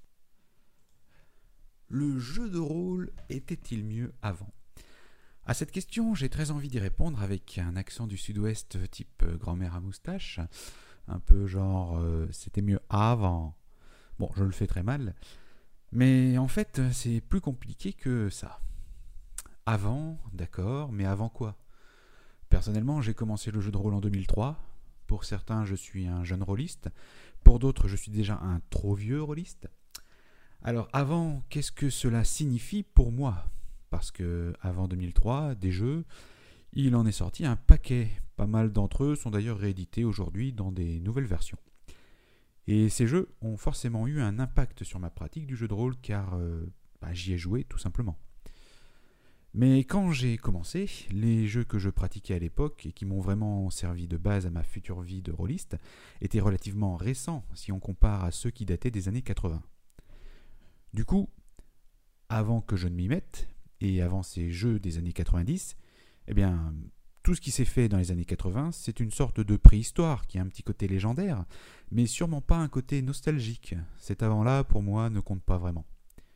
Le jeu de rôle était-il mieux avant? À cette question, j'ai très envie d'y répondre avec un accent du sud-ouest type grand-mère à moustache, un peu genre c'était mieux avant. Bon, je le fais très mal, mais en fait, c'est plus compliqué que ça. Avant, d'accord, mais avant quoi? Personnellement, j'ai commencé le jeu de rôle en 2003. Pour certains, je suis un jeune rôliste. Pour d'autres, je suis déjà un trop vieux rôliste. Alors avant, qu'est-ce que cela signifie pour moi? Parce que avant 2003, des jeux, il en est sorti un paquet. Pas mal d'entre eux sont d'ailleurs réédités aujourd'hui dans des nouvelles versions. Et ces jeux ont forcément eu un impact sur ma pratique du jeu de rôle car j'y ai joué tout simplement. Mais quand j'ai commencé, les jeux que je pratiquais à l'époque et qui m'ont vraiment servi de base à ma future vie de rôliste étaient relativement récents si on compare à ceux qui dataient des années 80. Du coup, avant que je ne m'y mette, et avant ces jeux des années 90, tout ce qui s'est fait dans les années 80, c'est une sorte de préhistoire qui a un petit côté légendaire, mais sûrement pas un côté nostalgique. Cet avant-là, pour moi, ne compte pas vraiment.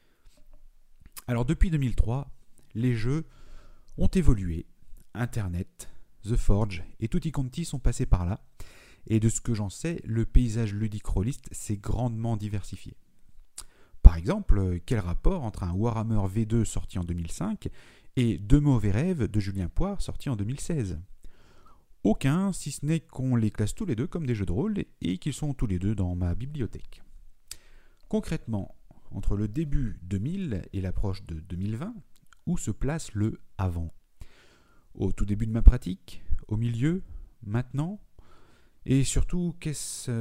Alors depuis 2003, les jeux ont évolué. Internet, The Forge et Tutti Quanti sont passés par là, et de ce que j'en sais, le paysage ludique rôliste s'est grandement diversifié. Par exemple, quel rapport entre un Warhammer V2 sorti en 2005 et De mauvais rêves de Julien Poire sorti en 2016? Aucun, si ce n'est qu'on les classe tous les deux comme des jeux de rôle et qu'ils sont tous les deux dans ma bibliothèque. Concrètement, entre le début 2000 et l'approche de 2020, où se place le avant? Au tout début de ma pratique? Au milieu? Maintenant? Et surtout, est-ce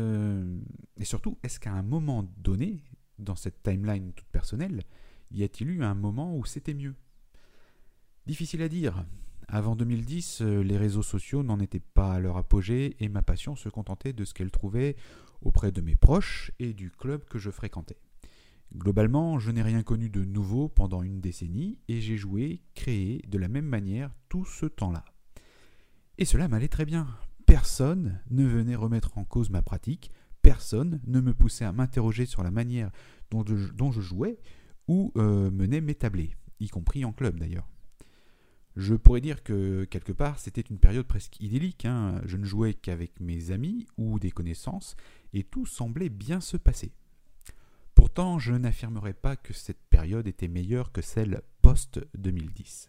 qu'à un moment donné, dans cette timeline toute personnelle, y a-t-il eu un moment où c'était mieux? Difficile à dire. Avant 2010, les réseaux sociaux n'en étaient pas à leur apogée et ma passion se contentait de ce qu'elle trouvait auprès de mes proches et du club que je fréquentais. Globalement, je n'ai rien connu de nouveau pendant une décennie et j'ai joué, créé de la même manière tout ce temps-là. Et cela m'allait très bien. Personne ne venait remettre en cause ma pratique, personne ne me poussait à m'interroger sur la manière dont je jouais ou menais mes tablés, y compris en club d'ailleurs. Je pourrais dire que, quelque part, c'était une période presque idyllique. Je ne jouais qu'avec mes amis ou des connaissances et tout semblait bien se passer. Pourtant, je n'affirmerai pas que cette période était meilleure que celle post-2010.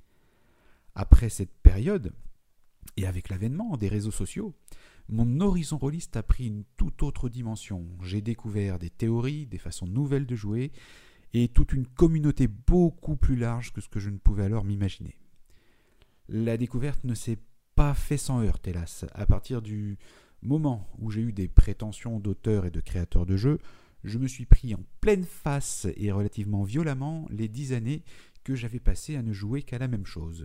Après cette période, et avec l'avènement des réseaux sociaux, mon horizon rôliste a pris une toute autre dimension. J'ai découvert des théories, des façons nouvelles de jouer, et toute une communauté beaucoup plus large que ce que je ne pouvais alors m'imaginer. La découverte ne s'est pas faite sans heurts, hélas. À partir du moment où j'ai eu des prétentions d'auteur et de créateur de jeux, je me suis pris en pleine face et relativement violemment les 10 années que j'avais passées à ne jouer qu'à la même chose.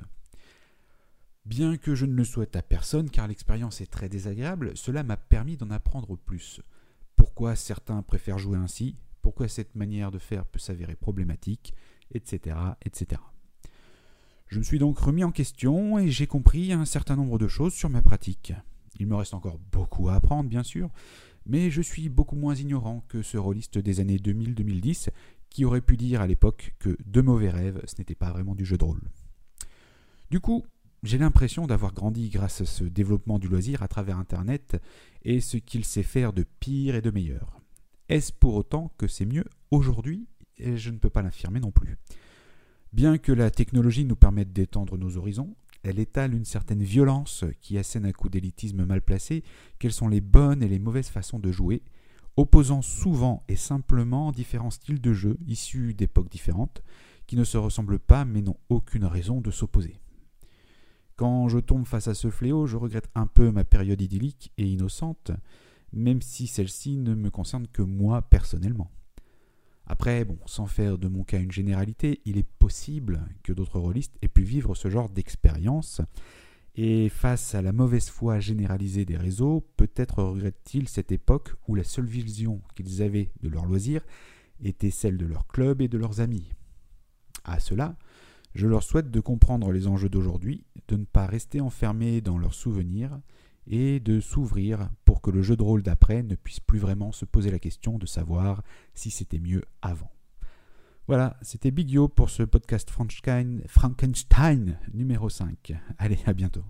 Bien que je ne le souhaite à personne car l'expérience est très désagréable, cela m'a permis d'en apprendre plus. Pourquoi certains préfèrent jouer ainsi, pourquoi cette manière de faire peut s'avérer problématique, etc., etc. Je me suis donc remis en question et j'ai compris un certain nombre de choses sur ma pratique. Il me reste encore beaucoup à apprendre, bien sûr, mais je suis beaucoup moins ignorant que ce rôliste des années 2000-2010 qui aurait pu dire à l'époque que De mauvais rêves, ce n'était pas vraiment du jeu de rôle. Du coup, j'ai l'impression d'avoir grandi grâce à ce développement du loisir à travers Internet et ce qu'il sait faire de pire et de meilleur. Est-ce pour autant que c'est mieux aujourd'hui ? Et je ne peux pas l'affirmer non plus. Bien que la technologie nous permette d'étendre nos horizons, elle étale une certaine violence qui assène un coup d'élitisme mal placé quelles sont les bonnes et les mauvaises façons de jouer, opposant souvent et simplement différents styles de jeu issus d'époques différentes, qui ne se ressemblent pas mais n'ont aucune raison de s'opposer. Quand je tombe face à ce fléau, je regrette un peu ma période idyllique et innocente, même si celle-ci ne me concerne que moi personnellement. Après, sans faire de mon cas une généralité, il est possible que d'autres rôlistes aient pu vivre ce genre d'expérience, et face à la mauvaise foi généralisée des réseaux, peut-être regrettent-ils cette époque où la seule vision qu'ils avaient de leur loisir était celle de leur club et de leurs amis. À cela, je leur souhaite de comprendre les enjeux d'aujourd'hui, de ne pas rester enfermés dans leurs souvenirs et de s'ouvrir pour que le jeu de rôle d'après ne puisse plus vraiment se poser la question de savoir si c'était mieux avant. Voilà, c'était Big Yo pour ce podcast Frankenstein numéro 5. Allez, à bientôt.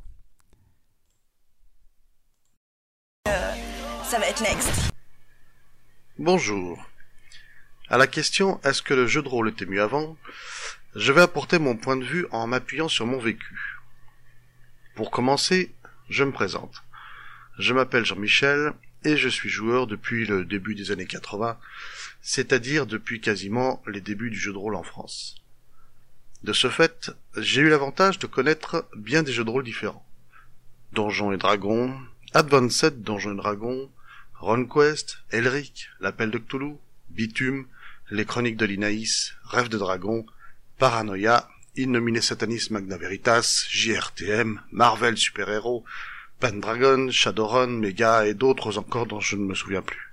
Ça va être next. Bonjour. À la question « Est-ce que le jeu de rôle était mieux avant ?», je vais apporter mon point de vue en m'appuyant sur mon vécu. Pour commencer, je me présente. Je m'appelle Jean-Michel et je suis joueur depuis le début des années 80, c'est-à-dire depuis quasiment les débuts du jeu de rôle en France. De ce fait, j'ai eu l'avantage de connaître bien des jeux de rôle différents. Donjons et Dragons, Advanced Donjons et Dragons, RunQuest, Elric, l'Appel de Cthulhu, Bitume, Les Chroniques de l'Inaïs, Rêve de Dragon, Paranoia, In Nomine Satanis Magna Veritas, JRTM, Marvel Super Héros, Pendragon, Shadowrun, Mega et d'autres encore dont je ne me souviens plus.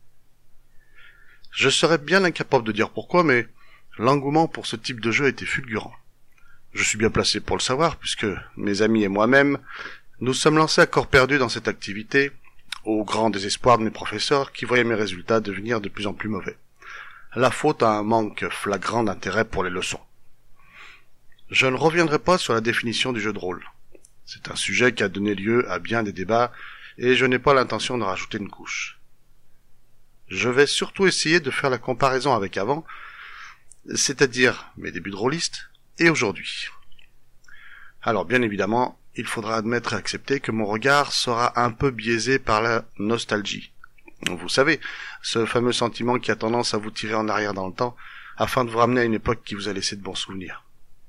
Je serais bien incapable de dire pourquoi, mais l'engouement pour ce type de jeu était fulgurant. Je suis bien placé pour le savoir, puisque mes amis et moi-même, nous sommes lancés à corps perdu dans cette activité, au grand désespoir de mes professeurs qui voyaient mes résultats devenir de plus en plus mauvais. La faute à un manque flagrant d'intérêt pour les leçons. Je ne reviendrai pas sur la définition du jeu de rôle. C'est un sujet qui a donné lieu à bien des débats, et je n'ai pas l'intention de rajouter une couche. Je vais surtout essayer de faire la comparaison avec avant, c'est-à-dire mes débuts de rôliste, et aujourd'hui. Alors bien évidemment, il faudra admettre et accepter que mon regard sera un peu biaisé par la nostalgie. Vous savez, ce fameux sentiment qui a tendance à vous tirer en arrière dans le temps, afin de vous ramener à une époque qui vous a laissé de bons souvenirs.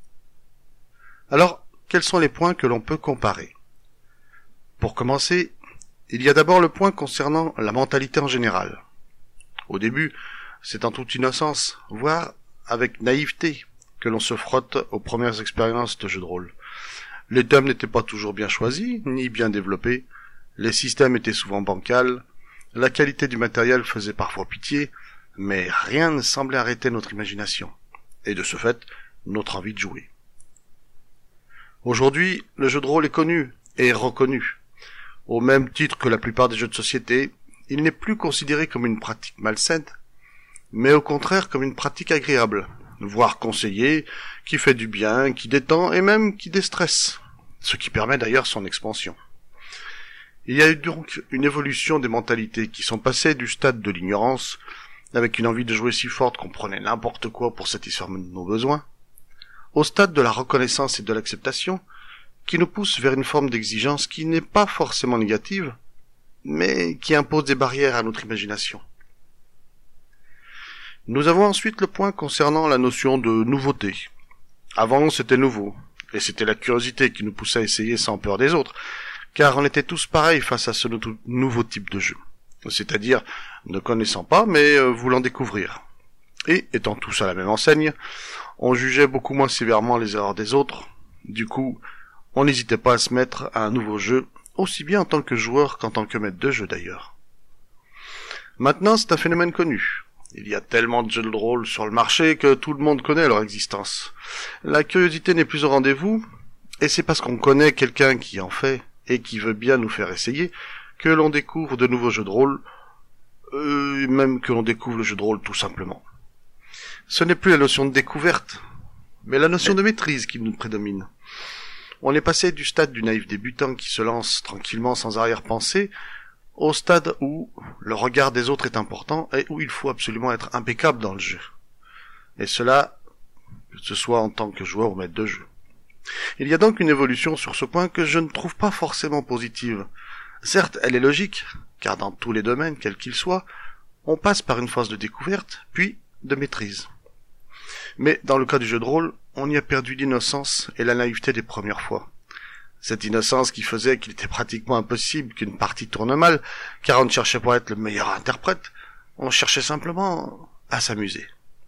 Alors, quels sont les points que l'on peut comparer ? Pour commencer, il y a d'abord le point concernant la mentalité en général. Au début, c'est en toute innocence, voire avec naïveté, que l'on se frotte aux premières expériences de jeux de rôle. Les thèmes n'étaient pas toujours bien choisis, ni bien développés, les systèmes étaient souvent bancals, la qualité du matériel faisait parfois pitié, mais rien ne semblait arrêter notre imagination, et de ce fait, notre envie de jouer. Aujourd'hui, le jeu de rôle est connu et reconnu. Au même titre que la plupart des jeux de société, il n'est plus considéré comme une pratique malsaine, mais au contraire comme une pratique agréable, voire conseillée, qui fait du bien, qui détend et même qui déstresse, ce qui permet d'ailleurs son expansion. Il y a eu donc une évolution des mentalités qui sont passées du stade de l'ignorance, avec une envie de jouer si forte qu'on prenait n'importe quoi pour satisfaire nos besoins, au stade de la reconnaissance et de l'acceptation, qui nous pousse vers une forme d'exigence qui n'est pas forcément négative, mais qui impose des barrières à notre imagination. Nous avons ensuite le point concernant la notion de nouveauté. Avant, c'était nouveau, et c'était la curiosité qui nous poussait à essayer sans peur des autres, car on était tous pareils face à ce nouveau type de jeu, c'est-à-dire ne connaissant pas, mais voulant découvrir. Et, étant tous à la même enseigne, on jugeait beaucoup moins sévèrement les erreurs des autres. Du coup, on n'hésitait pas à se mettre à un nouveau jeu, aussi bien en tant que joueur qu'en tant que maître de jeu d'ailleurs. Maintenant, c'est un phénomène connu. Il y a tellement de jeux de rôle sur le marché que tout le monde connaît leur existence. La curiosité n'est plus au rendez-vous, et c'est parce qu'on connaît quelqu'un qui en fait, et qui veut bien nous faire essayer, que l'on découvre de nouveaux jeux de rôle, même que l'on découvre le jeu de rôle tout simplement. Ce n'est plus la notion de découverte, mais la notion de maîtrise qui nous prédomine. On est passé du stade du naïf débutant qui se lance tranquillement sans arrière-pensée au stade où le regard des autres est important et où il faut absolument être impeccable dans le jeu. Et cela, que ce soit en tant que joueur ou maître de jeu. Il y a donc une évolution sur ce point que je ne trouve pas forcément positive. Certes, elle est logique, car dans tous les domaines, quels qu'ils soient, on passe par une phase de découverte, puis de maîtrise. Mais dans le cas du jeu de rôle, on y a perdu l'innocence et la naïveté des premières fois. Cette innocence qui faisait qu'il était pratiquement impossible qu'une partie tourne mal, car on ne cherchait pas à être le meilleur interprète, on cherchait simplement à s'amuser.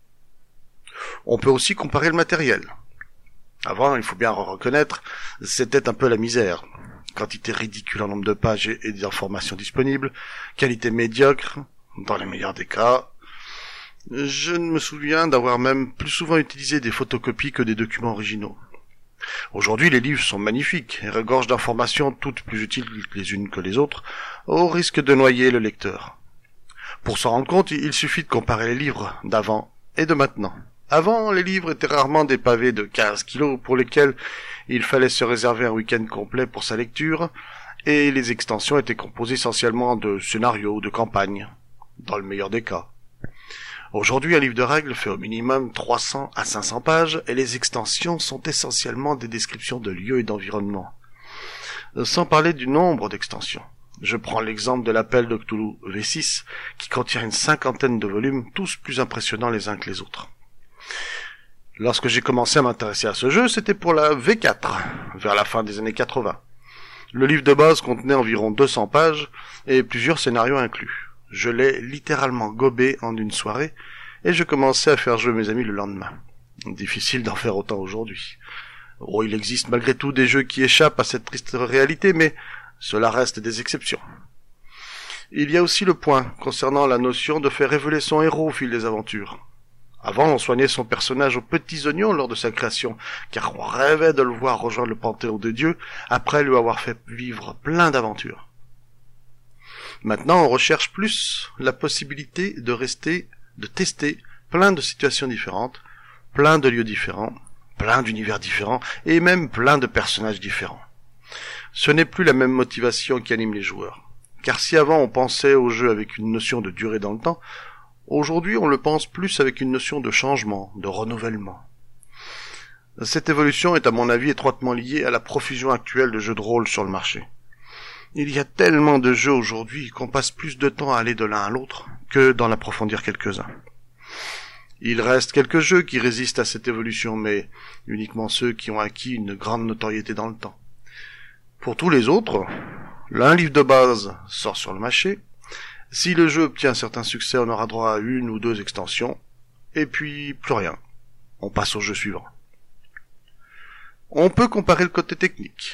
On peut aussi comparer le matériel. Avant, il faut bien reconnaître, c'était un peu la misère. Quantité ridicule en nombre de pages et d'informations disponibles, qualité médiocre, dans les meilleurs des cas. Je me souviens d'avoir même plus souvent utilisé des photocopies que des documents originaux. Aujourd'hui, les livres sont magnifiques et regorgent d'informations toutes plus utiles les unes que les autres, au risque de noyer le lecteur. Pour s'en rendre compte, il suffit de comparer les livres d'avant et de maintenant. Avant, les livres étaient rarement des pavés de 15 kilos pour lesquels il fallait se réserver un week-end complet pour sa lecture, et les extensions étaient composées essentiellement de scénarios ou de campagnes, dans le meilleur des cas. Aujourd'hui, un livre de règles fait au minimum 300 à 500 pages, et les extensions sont essentiellement des descriptions de lieux et d'environnement. Sans parler du nombre d'extensions. Je prends l'exemple de l'Appel de Cthulhu V6, qui contient une 50aine de volumes, tous plus impressionnants les uns que les autres. Lorsque j'ai commencé à m'intéresser à ce jeu, c'était pour la V4, vers la fin des années 80. Le livre de base contenait environ 200 pages, et plusieurs scénarios inclus. Je l'ai littéralement gobé en une soirée, et je commençais à faire jouer mes amis le lendemain. Difficile d'en faire autant aujourd'hui. Oh, il existe malgré tout des jeux qui échappent à cette triste réalité, mais cela reste des exceptions. Il y a aussi le point concernant la notion de faire révéler son héros au fil des aventures. Avant, on soignait son personnage aux petits oignons lors de sa création, car on rêvait de le voir rejoindre le panthéon de Dieu après lui avoir fait vivre plein d'aventures. Maintenant, on recherche plus la possibilité de tester plein de situations différentes, plein de lieux différents, plein d'univers différents, et même plein de personnages différents. Ce n'est plus la même motivation qui anime les joueurs. Car si avant on pensait au jeu avec une notion de durée dans le temps, aujourd'hui on le pense plus avec une notion de changement, de renouvellement. Cette évolution est à mon avis étroitement liée à la profusion actuelle de jeux de rôle sur le marché. Il y a tellement de jeux aujourd'hui qu'on passe plus de temps à aller de l'un à l'autre que d'en approfondir quelques-uns. Il reste quelques jeux qui résistent à cette évolution, mais uniquement ceux qui ont acquis une grande notoriété dans le temps. Pour tous les autres, un livre de base sort sur le marché. Si le jeu obtient un certain succès, on aura droit à 1 ou 2 extensions, et puis plus rien. On passe au jeu suivant. On peut comparer le côté technique.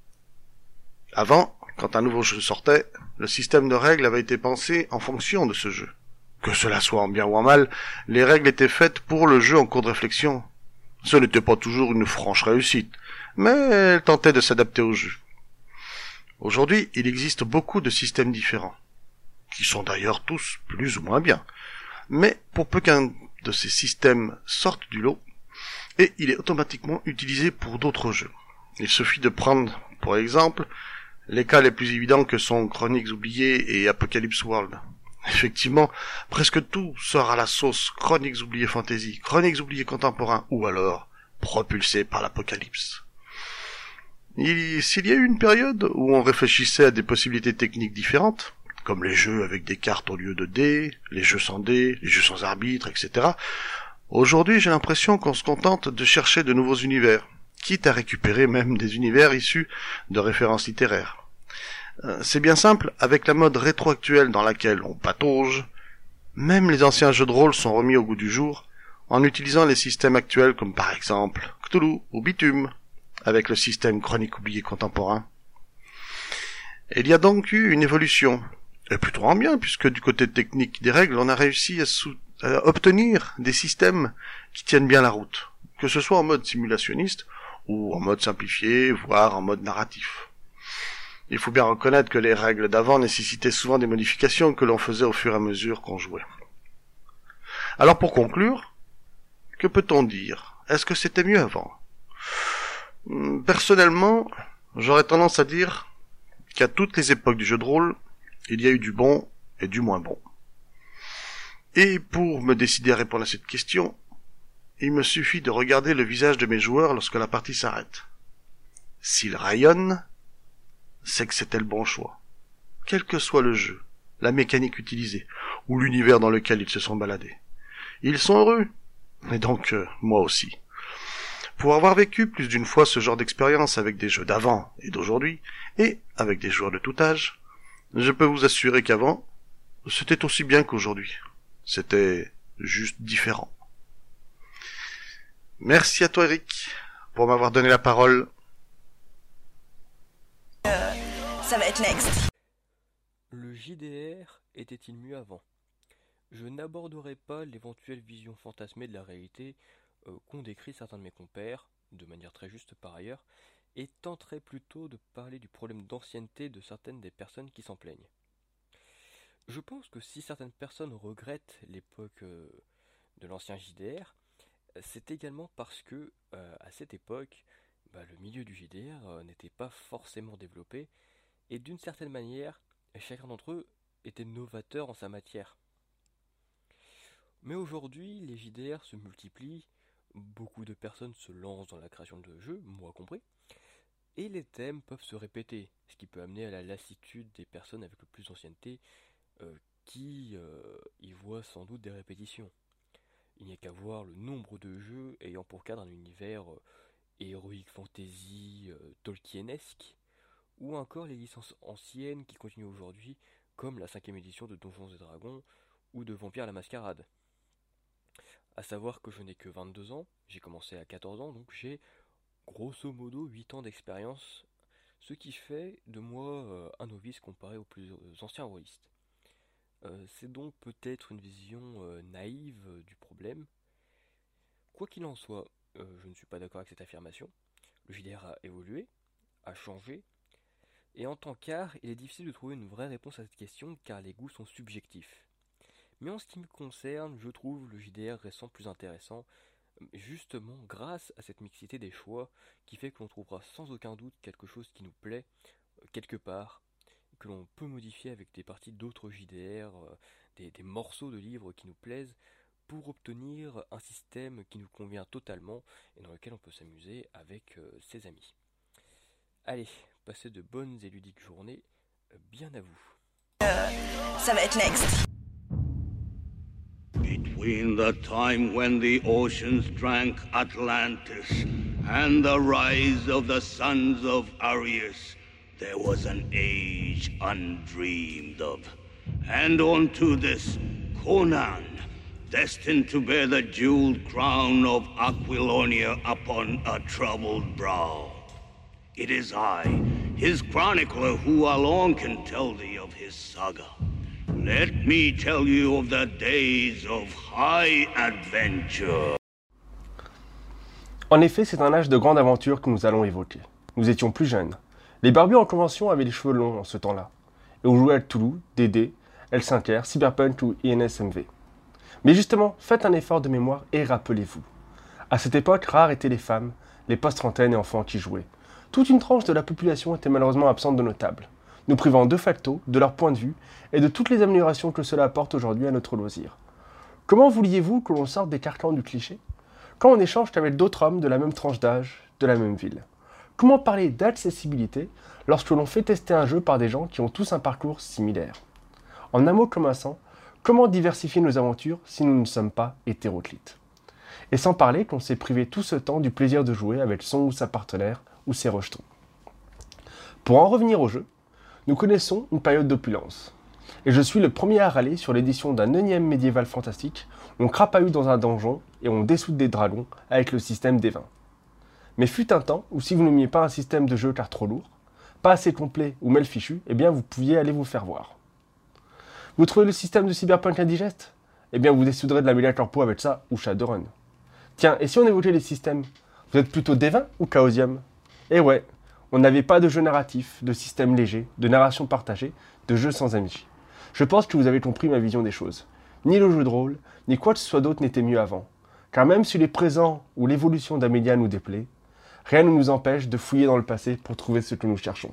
Avant, quand un nouveau jeu sortait, le système de règles avait été pensé en fonction de ce jeu. Que cela soit en bien ou en mal, les règles étaient faites pour le jeu en cours de réflexion. Ce n'était pas toujours une franche réussite, mais elles tentaient de s'adapter au jeu. Aujourd'hui, il existe beaucoup de systèmes différents, qui sont d'ailleurs tous plus ou moins bien. Mais pour peu qu'un de ces systèmes sorte du lot, et il est automatiquement utilisé pour d'autres jeux. Il suffit de prendre, pour exemple, les cas les plus évidents que sont Chroniques oubliées et Apocalypse World. Effectivement, presque tout sort à la sauce Chroniques oubliées fantasy, Chroniques oubliées contemporain, ou alors propulsé par l'Apocalypse. S'il y a eu une période où on réfléchissait à des possibilités techniques différentes, comme les jeux avec des cartes au lieu de dés, les jeux sans dés, les jeux sans arbitre, etc., aujourd'hui j'ai l'impression qu'on se contente de chercher de nouveaux univers, quitte à récupérer même des univers issus de références littéraires. C'est bien simple, avec la mode rétroactuelle dans laquelle on patauge, même les anciens jeux de rôle sont remis au goût du jour, en utilisant les systèmes actuels comme par exemple Cthulhu ou Bitume, avec le système Chronique oubliée contemporain. Il y a donc eu une évolution, et plutôt en bien, puisque du côté technique des règles, on a réussi à obtenir des systèmes qui tiennent bien la route, que ce soit en mode simulationniste, ou en mode simplifié, voire en mode narratif. Il faut bien reconnaître que les règles d'avant nécessitaient souvent des modifications que l'on faisait au fur et à mesure qu'on jouait. Alors pour conclure, que peut-on dire? Est-ce que c'était mieux avant? Personnellement, j'aurais tendance à dire qu'à toutes les époques du jeu de rôle, il y a eu du bon et du moins bon. Et pour me décider à répondre à cette question, il me suffit de regarder le visage de mes joueurs lorsque la partie s'arrête. S'ils rayonnent, c'est que c'était le bon choix. Quel que soit le jeu, la mécanique utilisée, ou l'univers dans lequel ils se sont baladés. Ils sont heureux, et donc moi aussi. Pour avoir vécu plus d'une fois ce genre d'expérience avec des jeux d'avant et d'aujourd'hui, et avec des joueurs de tout âge, je peux vous assurer qu'avant, c'était aussi bien qu'aujourd'hui. C'était juste différent. Merci à toi Eric, pour m'avoir donné la parole. Ça va être next. Le JDR était-il mieux avant? Je n'aborderai pas l'éventuelle vision fantasmée de la réalité qu'ont décrit certains de mes compères, de manière très juste par ailleurs, et tenterai plutôt de parler du problème d'ancienneté de certaines des personnes qui s'en plaignent. Je pense que si certaines personnes regrettent l'époque de l'ancien JDR, c'est également parce que, à cette époque, le milieu du JDR n'était pas forcément développé, et d'une certaine manière, chacun d'entre eux était novateur en sa matière. Mais aujourd'hui, les JDR se multiplient, beaucoup de personnes se lancent dans la création de jeux, moi compris, et les thèmes peuvent se répéter, ce qui peut amener à la lassitude des personnes avec le plus d'ancienneté, qui y voient sans doute des répétitions. Il n'y a qu'à voir le nombre de jeux ayant pour cadre un univers héroïque fantasy tolkienesque, ou encore les licences anciennes qui continuent aujourd'hui, comme la 5e édition de Donjons et Dragons ou de Vampire la Mascarade. A savoir que je n'ai que 22 ans, j'ai commencé à 14 ans, donc j'ai grosso modo 8 ans d'expérience, ce qui fait de moi un novice comparé aux plus anciens rôlistes. C'est donc peut-être une vision naïve du problème. Quoi qu'il en soit, je ne suis pas d'accord avec cette affirmation. Le JDR a évolué, a changé, et en tant qu'art, il est difficile de trouver une vraie réponse à cette question car les goûts sont subjectifs. Mais en ce qui me concerne, je trouve le JDR récent plus intéressant, justement grâce à cette mixité des choix qui fait que l'on trouvera sans aucun doute quelque chose qui nous plaît quelque part, que l'on peut modifier avec des parties d'autres JDR, des morceaux de livres qui nous plaisent, pour obtenir un système qui nous convient totalement et dans lequel on peut s'amuser avec ses amis. Allez, passez de bonnes et ludiques journées, bien à vous. Ça va être next. Between the time when the oceans drank Atlantis and the rise of the sons of Arius, there was an age undreamed of. And unto this, Conan, destined to bear the jeweled crown of Aquilonia upon a troubled brow. It is I, his chronicler, who alone can tell thee of his saga. Let me tell you of the days of high adventure. En effet, c'est un âge de grande aventure que nous allons évoquer. Nous étions plus jeunes. Les barbus en convention avaient les cheveux longs en ce temps-là. Et on jouait à Cthulhu, D&D, L5R, Cyberpunk ou INSMV. Mais justement, faites un effort de mémoire et rappelez-vous. À cette époque, rares étaient les femmes, les post-trentaines et enfants qui jouaient. Toute une tranche de la population était malheureusement absente de nos tables, nous privant de facto de leur point de vue et de toutes les améliorations que cela apporte aujourd'hui à notre loisir. Comment vouliez-vous que l'on sorte des carcans du cliché quand on échange avec d'autres hommes de la même tranche d'âge, de la même ville? Comment parler d'accessibilité lorsque l'on fait tester un jeu par des gens qui ont tous un parcours similaire? En un mot comme un sang, comment diversifier nos aventures si nous ne sommes pas hétéroclites? Et sans parler qu'on s'est privé tout ce temps du plaisir de jouer avec son ou sa partenaire ou ses rejetons. Pour en revenir au jeu, nous connaissons une période d'opulence. Et je suis le premier à râler sur l'édition d'un énième médiéval fantastique où on crapahute dans un donjon et on dessoude des dragons avec le système des vins. Mais fut un temps où si vous n'aimiez pas un système de jeu car trop lourd, pas assez complet ou mal fichu, eh bien vous pouviez aller vous faire voir. Vous trouvez le système de Cyberpunk indigeste? Eh bien vous dessouderez de la méga corpo avec ça ou Shadowrun. Tiens, et si on évoquait les systèmes, vous êtes plutôt Devin ou Chaosium? Eh ouais, on n'avait pas de jeu narratif, de système léger, de narration partagée, de jeu sans MJ. Je pense que vous avez compris ma vision des choses. Ni le jeu de rôle, ni quoi que ce soit d'autre n'était mieux avant. Car même si les présents ou l'évolution d'Amélia nous déplaît, rien ne nous empêche de fouiller dans le passé pour trouver ce que nous cherchons.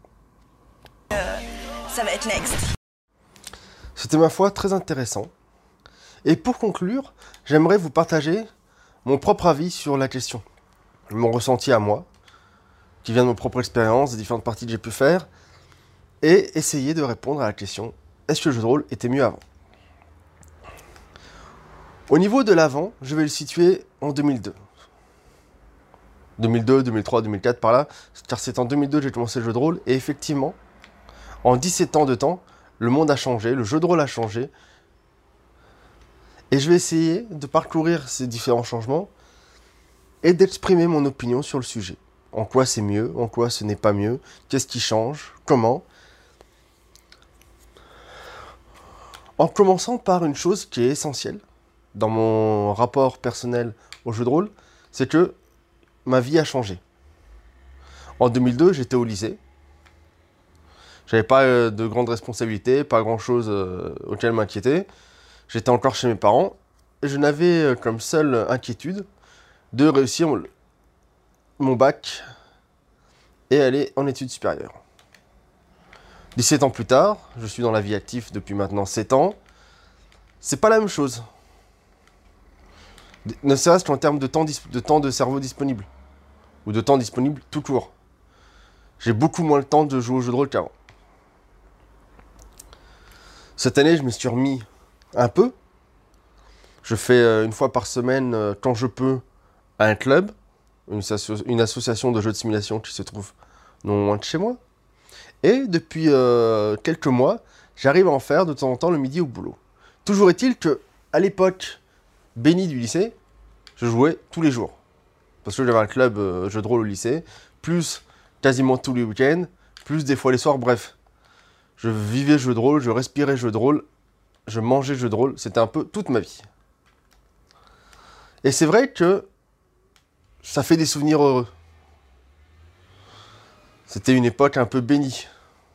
Ça va être next. C'était ma foi très intéressant. Et pour conclure, j'aimerais vous partager mon propre avis sur la question. Mon ressenti à moi, qui vient de mon propre expérience, des différentes parties que j'ai pu faire, et essayer de répondre à la question, est-ce que le jeu de rôle était mieux avant ? Au niveau de l'avant, je vais le situer en 2002. 2002, 2003, 2004 par là, car c'est en 2002 que j'ai commencé le jeu de rôle, et effectivement, en 17 ans de temps, le monde a changé, le jeu de rôle a changé, et je vais essayer de parcourir ces différents changements et d'exprimer mon opinion sur le sujet. En quoi c'est mieux, en quoi ce n'est pas mieux, qu'est-ce qui change, comment. En commençant par une chose qui est essentielle dans mon rapport personnel au jeu de rôle, c'est que ma vie a changé. En 2002, j'étais au lycée. J'avais pas de grandes responsabilités, pas grand-chose auquel m'inquiéter. J'étais encore chez mes parents et je n'avais comme seule inquiétude de réussir mon bac et aller en études supérieures. 17 ans plus tard, je suis dans la vie active depuis maintenant 7 ans. C'est pas la même chose. Ne serait-ce qu'en termes de temps de cerveau disponible. Ou de temps disponible tout court. J'ai beaucoup moins le temps de jouer au jeu de rôle qu'avant. Cette année, je me suis remis un peu. Je fais une fois par semaine, quand je peux, à un club, une association de jeux de simulation qui se trouve non loin de chez moi. Et depuis quelques mois, j'arrive à en faire de temps en temps le midi au boulot. Toujours est-il que, à l'époque bénie du lycée, je jouais tous les jours. Parce que j'avais un club jeu de rôle au lycée, plus quasiment tous les week-ends, plus des fois les soirs, bref. Je vivais jeu de rôle, je respirais jeu de rôle, je mangeais jeu de rôle, c'était un peu toute ma vie. Et c'est vrai que ça fait des souvenirs heureux. C'était une époque un peu bénie.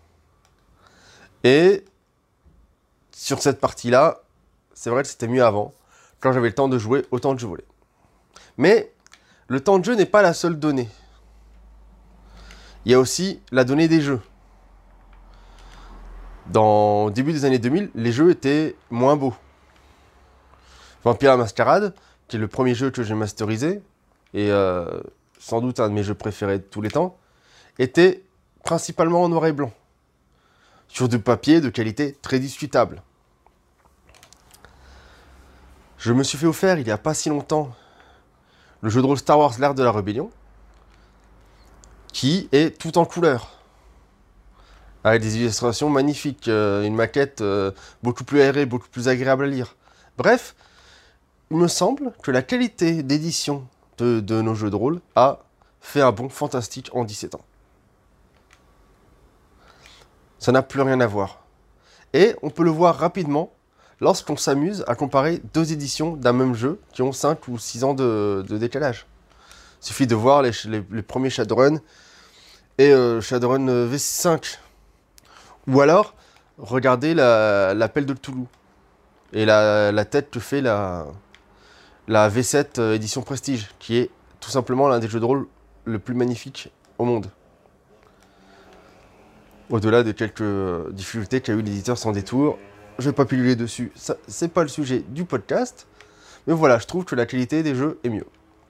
Et sur cette partie-là, c'est vrai que c'était mieux avant, quand j'avais le temps de jouer autant que je voulais. Mais le temps de jeu n'est pas la seule donnée. Il y a aussi la donnée des jeux. Dans le début des années 2000, les jeux étaient moins beaux. Vampire la Mascarade, qui est le premier jeu que j'ai masterisé, et sans doute un de mes jeux préférés de tous les temps, était principalement en noir et blanc, sur du papier de qualité très discutable. Je me suis fait offert, il n'y a pas si longtemps, le jeu de rôle Star Wars l'Ère de la Rébellion, qui est tout en couleur, avec des illustrations magnifiques, une maquette beaucoup plus aérée, beaucoup plus agréable à lire. Bref, il me semble que la qualité d'édition de nos jeux de rôle a fait un bond fantastique en 17 ans. Ça n'a plus rien à voir. Et on peut le voir rapidement lorsqu'on s'amuse à comparer deux éditions d'un même jeu qui ont 5 ou 6 ans de décalage. Il suffit de voir les premiers Shadowrun et Shadowrun V5. Ou alors, regardez l'appel de Cthulhu et la tête que fait la V7 édition Prestige, qui est tout simplement l'un des jeux de rôle le plus magnifique au monde. Au-delà de quelques difficultés qu'a eu l'éditeur sans détour, je vais pas piluler dessus, ça, c'est pas le sujet du podcast, mais voilà, je trouve que la qualité des jeux est mieux.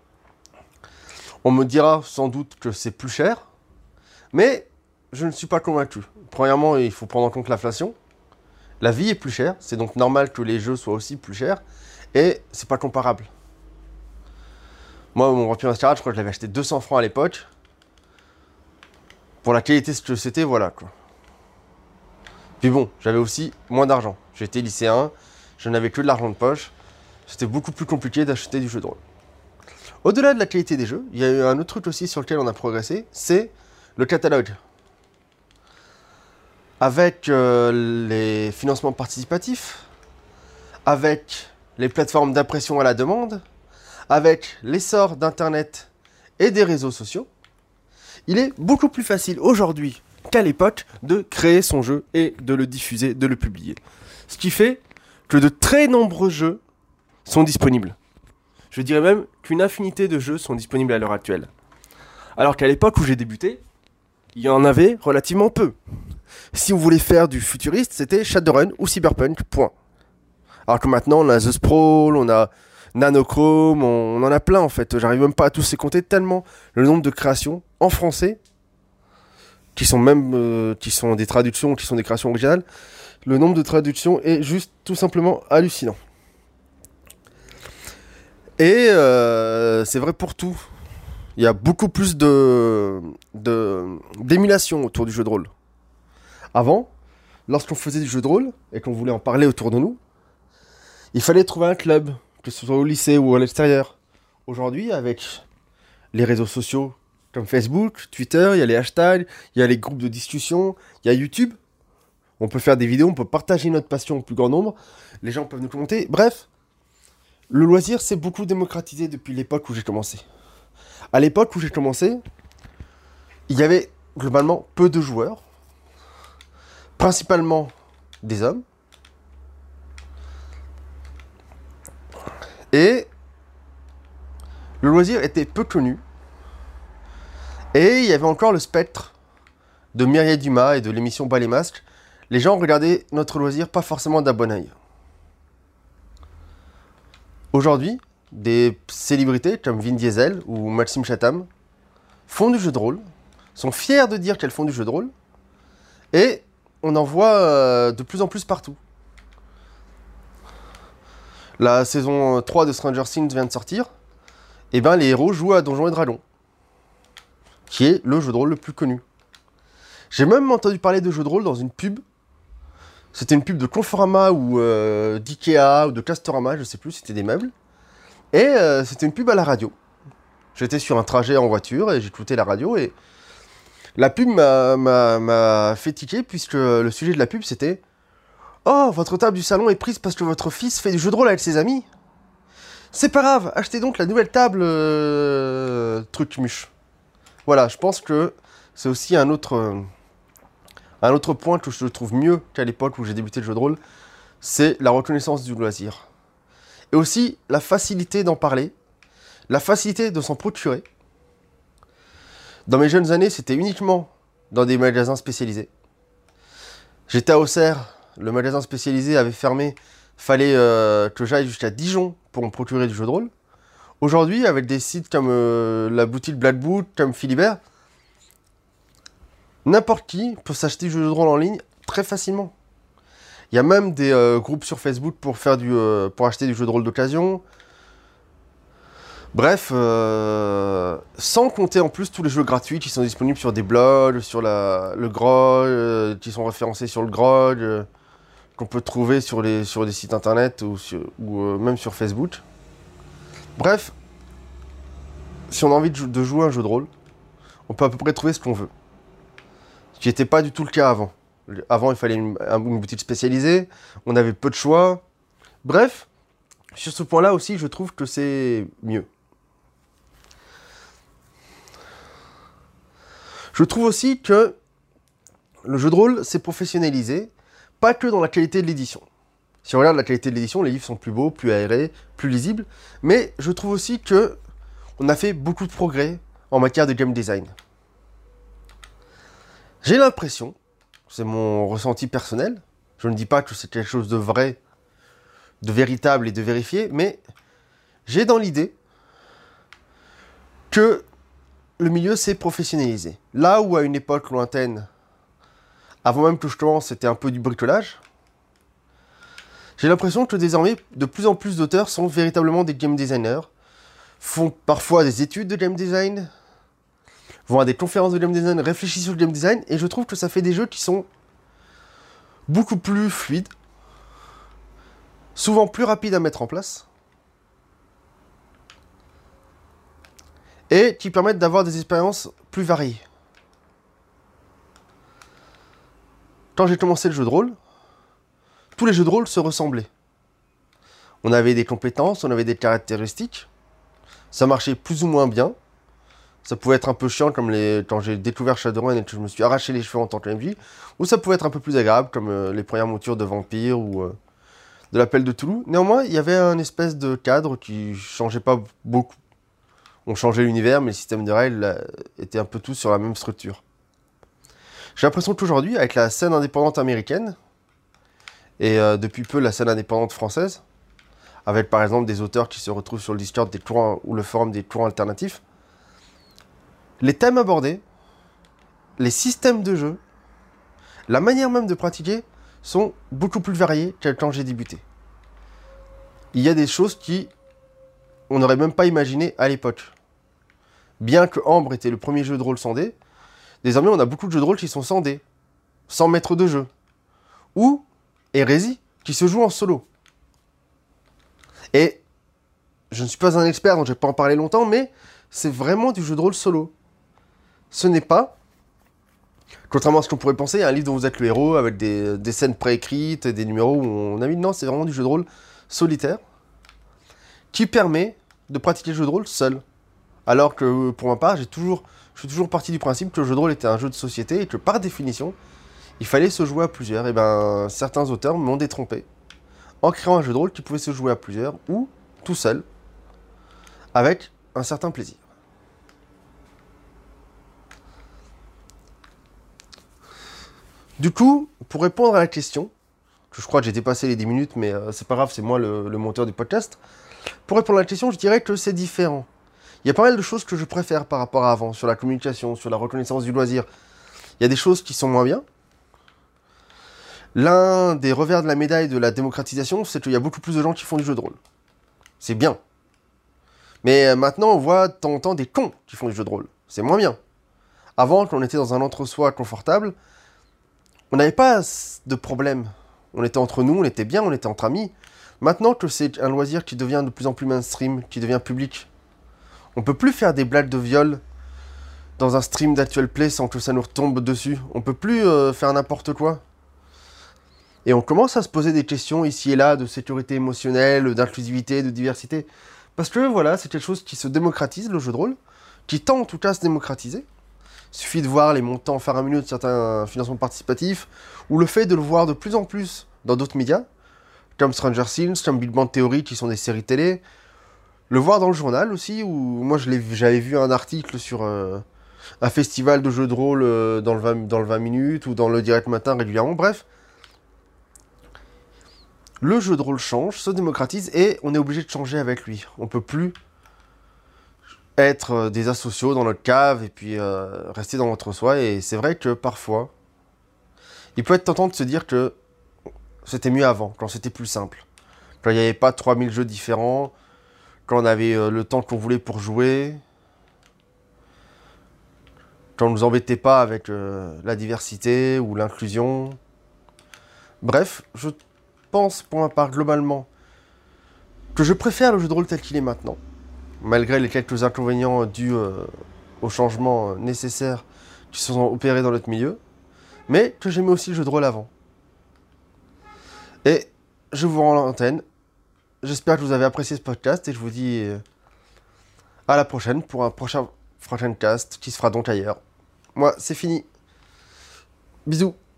On me dira sans doute que c'est plus cher, mais je ne suis pas convaincu. Premièrement, il faut prendre en compte l'inflation. La vie est plus chère, c'est donc normal que les jeux soient aussi plus chers, et c'est pas comparable. Moi, mon Vampire Masquerade, je crois que je l'avais acheté 200 francs à l'époque. Pour la qualité ce que c'était, voilà quoi. Puis bon, j'avais aussi moins d'argent. J'étais lycéen, je n'avais que de l'argent de poche. C'était beaucoup plus compliqué d'acheter du jeu de rôle. Au-delà de la qualité des jeux, il y a eu un autre truc aussi sur lequel on a progressé, c'est le catalogue. Avec les financements participatifs, avec les plateformes d'impression à la demande, avec l'essor d'Internet et des réseaux sociaux, il est beaucoup plus facile aujourd'hui qu'à l'époque de créer son jeu et de le diffuser, de le publier. Ce qui fait que de très nombreux jeux sont disponibles. Je dirais même qu'une infinité de jeux sont disponibles à l'heure actuelle. Alors qu'à l'époque où j'ai débuté, il y en avait relativement peu. Si on voulait faire du futuriste, c'était Shadowrun ou Cyberpunk, point. Alors que maintenant, on a The Sprawl, on a Nanochrome, on en a plein en fait. J'arrive même pas à tous les compter tellement le nombre de créations en français, qui sont même qui sont des traductions, qui sont des créations originales. Le nombre de traductions est juste tout simplement hallucinant. Et c'est vrai pour tout. Il y a beaucoup plus d'émulation autour du jeu de rôle. Avant, lorsqu'on faisait du jeu de rôle et qu'on voulait en parler autour de nous, il fallait trouver un club, que ce soit au lycée ou à l'extérieur. Aujourd'hui, avec les réseaux sociaux comme Facebook, Twitter, il y a les hashtags, il y a les groupes de discussion, il y a YouTube. On peut faire des vidéos, on peut partager notre passion au plus grand nombre. Les gens peuvent nous commenter. Bref, le loisir s'est beaucoup démocratisé depuis l'époque où j'ai commencé. À l'époque où j'ai commencé, il y avait globalement peu de joueurs, principalement des hommes. Et le loisir était peu connu. Et il y avait encore le spectre de Mireille Dumas et de l'émission Bas les masques. Les gens regardaient notre loisir pas forcément d'un bon œil. Aujourd'hui, des célébrités comme Vin Diesel ou Maxime Chatham font du jeu de rôle, sont fiers de dire qu'elles font du jeu de rôle, et on en voit de plus en plus partout. La saison 3 de Stranger Things vient de sortir, et ben les héros jouent à Donjons et Dragons, qui est le jeu de rôle le plus connu. J'ai même entendu parler de jeu de rôle dans une pub. C'était une pub de Conforama ou d'Ikea ou de Castorama, je sais plus, c'était des meubles. Et c'était une pub à la radio. J'étais sur un trajet en voiture et j'écoutais la radio et la pub m'a fait tiquer puisque le sujet de la pub c'était « Oh, votre table du salon est prise parce que votre fils fait du jeu de rôle avec ses amis. C'est pas grave, achetez donc la nouvelle table truc-muche. » Voilà, je pense que c'est aussi un autre point que je trouve mieux qu'à l'époque où j'ai débuté le jeu de rôle, c'est la reconnaissance du loisir. Et aussi la facilité d'en parler, la facilité de s'en procurer. Dans mes jeunes années, c'était uniquement dans des magasins spécialisés. J'étais à Auxerre, le magasin spécialisé avait fermé, fallait que j'aille jusqu'à Dijon pour me procurer du jeu de rôle. Aujourd'hui, avec des sites comme la boutique Black Boot, comme Philibert, n'importe qui peut s'acheter du jeu de rôle en ligne très facilement. Il y a même des groupes sur Facebook pour acheter du jeu de rôle d'occasion. Bref, sans compter en plus tous les jeux gratuits qui sont disponibles sur des blogs, sur le GROG, qui sont référencés sur le GROG, qu'on peut trouver sur des sites internet ou même sur Facebook. Bref, si on a envie de jouer à un jeu de rôle, on peut à peu près trouver ce qu'on veut. Ce qui n'était pas du tout le cas avant. Avant, il fallait une boutique spécialisée, on avait peu de choix. Bref, sur ce point-là aussi, je trouve que c'est mieux. Je trouve aussi que le jeu de rôle s'est professionnalisé, pas que dans la qualité de l'édition. Si on regarde la qualité de l'édition, les livres sont plus beaux, plus aérés, plus lisibles, mais je trouve aussi que on a fait beaucoup de progrès en matière de game design. J'ai l'impression, c'est mon ressenti personnel, je ne dis pas que c'est quelque chose de vrai, de véritable et de vérifié, mais j'ai dans l'idée que le milieu s'est professionnalisé. Là où à une époque lointaine, avant même que je commence, c'était un peu du bricolage, j'ai l'impression que désormais, de plus en plus d'auteurs sont véritablement des game designers, font parfois des études de game design, vont à des conférences de game design, réfléchissent sur le game design, et je trouve que ça fait des jeux qui sont beaucoup plus fluides, souvent plus rapides à mettre en place, et qui permettent d'avoir des expériences plus variées. Quand j'ai commencé le jeu de rôle, tous les jeux de rôle se ressemblaient. On avait des compétences, on avait des caractéristiques, ça marchait plus ou moins bien. Ça pouvait être un peu chiant comme quand j'ai découvert Shadowrun et que je me suis arraché les cheveux en tant que MJ, ou ça pouvait être un peu plus agréable comme les premières montures de Vampire ou de l'Appel de Toulouse. Néanmoins, il y avait un espèce de cadre qui changeait pas beaucoup. ont changé l'univers, mais le système de règles était un peu tous sur la même structure. J'ai l'impression qu'aujourd'hui, avec la scène indépendante américaine, et depuis peu la scène indépendante française, avec par exemple des auteurs qui se retrouvent sur le Discord des courants, ou le forum des courants alternatifs, les thèmes abordés, les systèmes de jeu, la manière même de pratiquer sont beaucoup plus variés que quand j'ai débuté. Il y a des choses on n'aurait même pas imaginé à l'époque. Bien que Ambre était le premier jeu de rôle sans dés, désormais on a beaucoup de jeux de rôle qui sont sans dés, sans maître de jeu. Ou Hérésie, qui se joue en solo. Et je ne suis pas un expert, donc je ne vais pas en parler longtemps, mais c'est vraiment du jeu de rôle solo. Ce n'est pas, contrairement à ce qu'on pourrait penser, un livre dont vous êtes le héros, avec des scènes préécrites, des numéros où on a mis... Non, c'est vraiment du jeu de rôle solitaire, qui permet de pratiquer le jeu de rôle seul. Alors que, pour ma part, je suis toujours parti du principe que le jeu de rôle était un jeu de société, et que, par définition, il fallait se jouer à plusieurs. Et ben, certains auteurs m'ont détrompé, en créant un jeu de rôle qui pouvait se jouer à plusieurs, ou tout seul, avec un certain plaisir. Du coup, pour répondre à la question, je crois que j'ai dépassé les 10 minutes, mais c'est pas grave, c'est moi le monteur du podcast. Pour répondre à la question, je dirais que c'est différent. Il y a pas mal de choses que je préfère par rapport à avant, sur la communication, sur la reconnaissance du loisir. Il y a des choses qui sont moins bien. L'un des revers de la médaille de la démocratisation, c'est qu'il y a beaucoup plus de gens qui font du jeu de rôle. C'est bien. Mais maintenant, on voit de temps en temps des cons qui font du jeu de rôle. C'est moins bien. Avant, quand on était dans un entre-soi confortable, on n'avait pas de problème. On était entre nous, on était bien, on était entre amis. Maintenant que c'est un loisir qui devient de plus en plus mainstream, qui devient public, on peut plus faire des blagues de viol dans un stream d'actual play sans que ça nous retombe dessus. On peut plus faire n'importe quoi. Et on commence à se poser des questions ici et là de sécurité émotionnelle, d'inclusivité, de diversité. Parce que voilà, c'est quelque chose qui se démocratise, le jeu de rôle, qui tend en tout cas à se démocratiser. Il suffit de voir les montants faramineux de certains financements participatifs, ou le fait de le voir de plus en plus dans d'autres médias, comme Stranger Things, comme Big Bang Theory, qui sont des séries télé. Le voir dans le journal aussi, où moi j'avais vu un article sur un festival de jeux de rôle dans le 20 minutes, ou dans le direct matin régulièrement, bref. Le jeu de rôle change, se démocratise, et on est obligé de changer avec lui. On peut plus être des asociaux dans notre cave, et puis rester dans notre soi, et c'est vrai que parfois, il peut être tentant de se dire que c'était mieux avant, quand c'était plus simple. Quand il n'y avait pas 3000 jeux différents, quand on avait le temps qu'on voulait pour jouer, quand on ne nous embêtait pas avec la diversité ou l'inclusion. Bref, je pense pour ma part globalement que je préfère le jeu de rôle tel qu'il est maintenant, malgré les quelques inconvénients dus aux changements nécessaires qui se sont opérés dans notre milieu, mais que j'aimais aussi le jeu de rôle avant. Et je vous rends l'antenne. J'espère que vous avez apprécié ce podcast et je vous dis à la prochaine pour un prochain Frankencast qui se fera donc ailleurs. Moi, c'est fini. Bisous.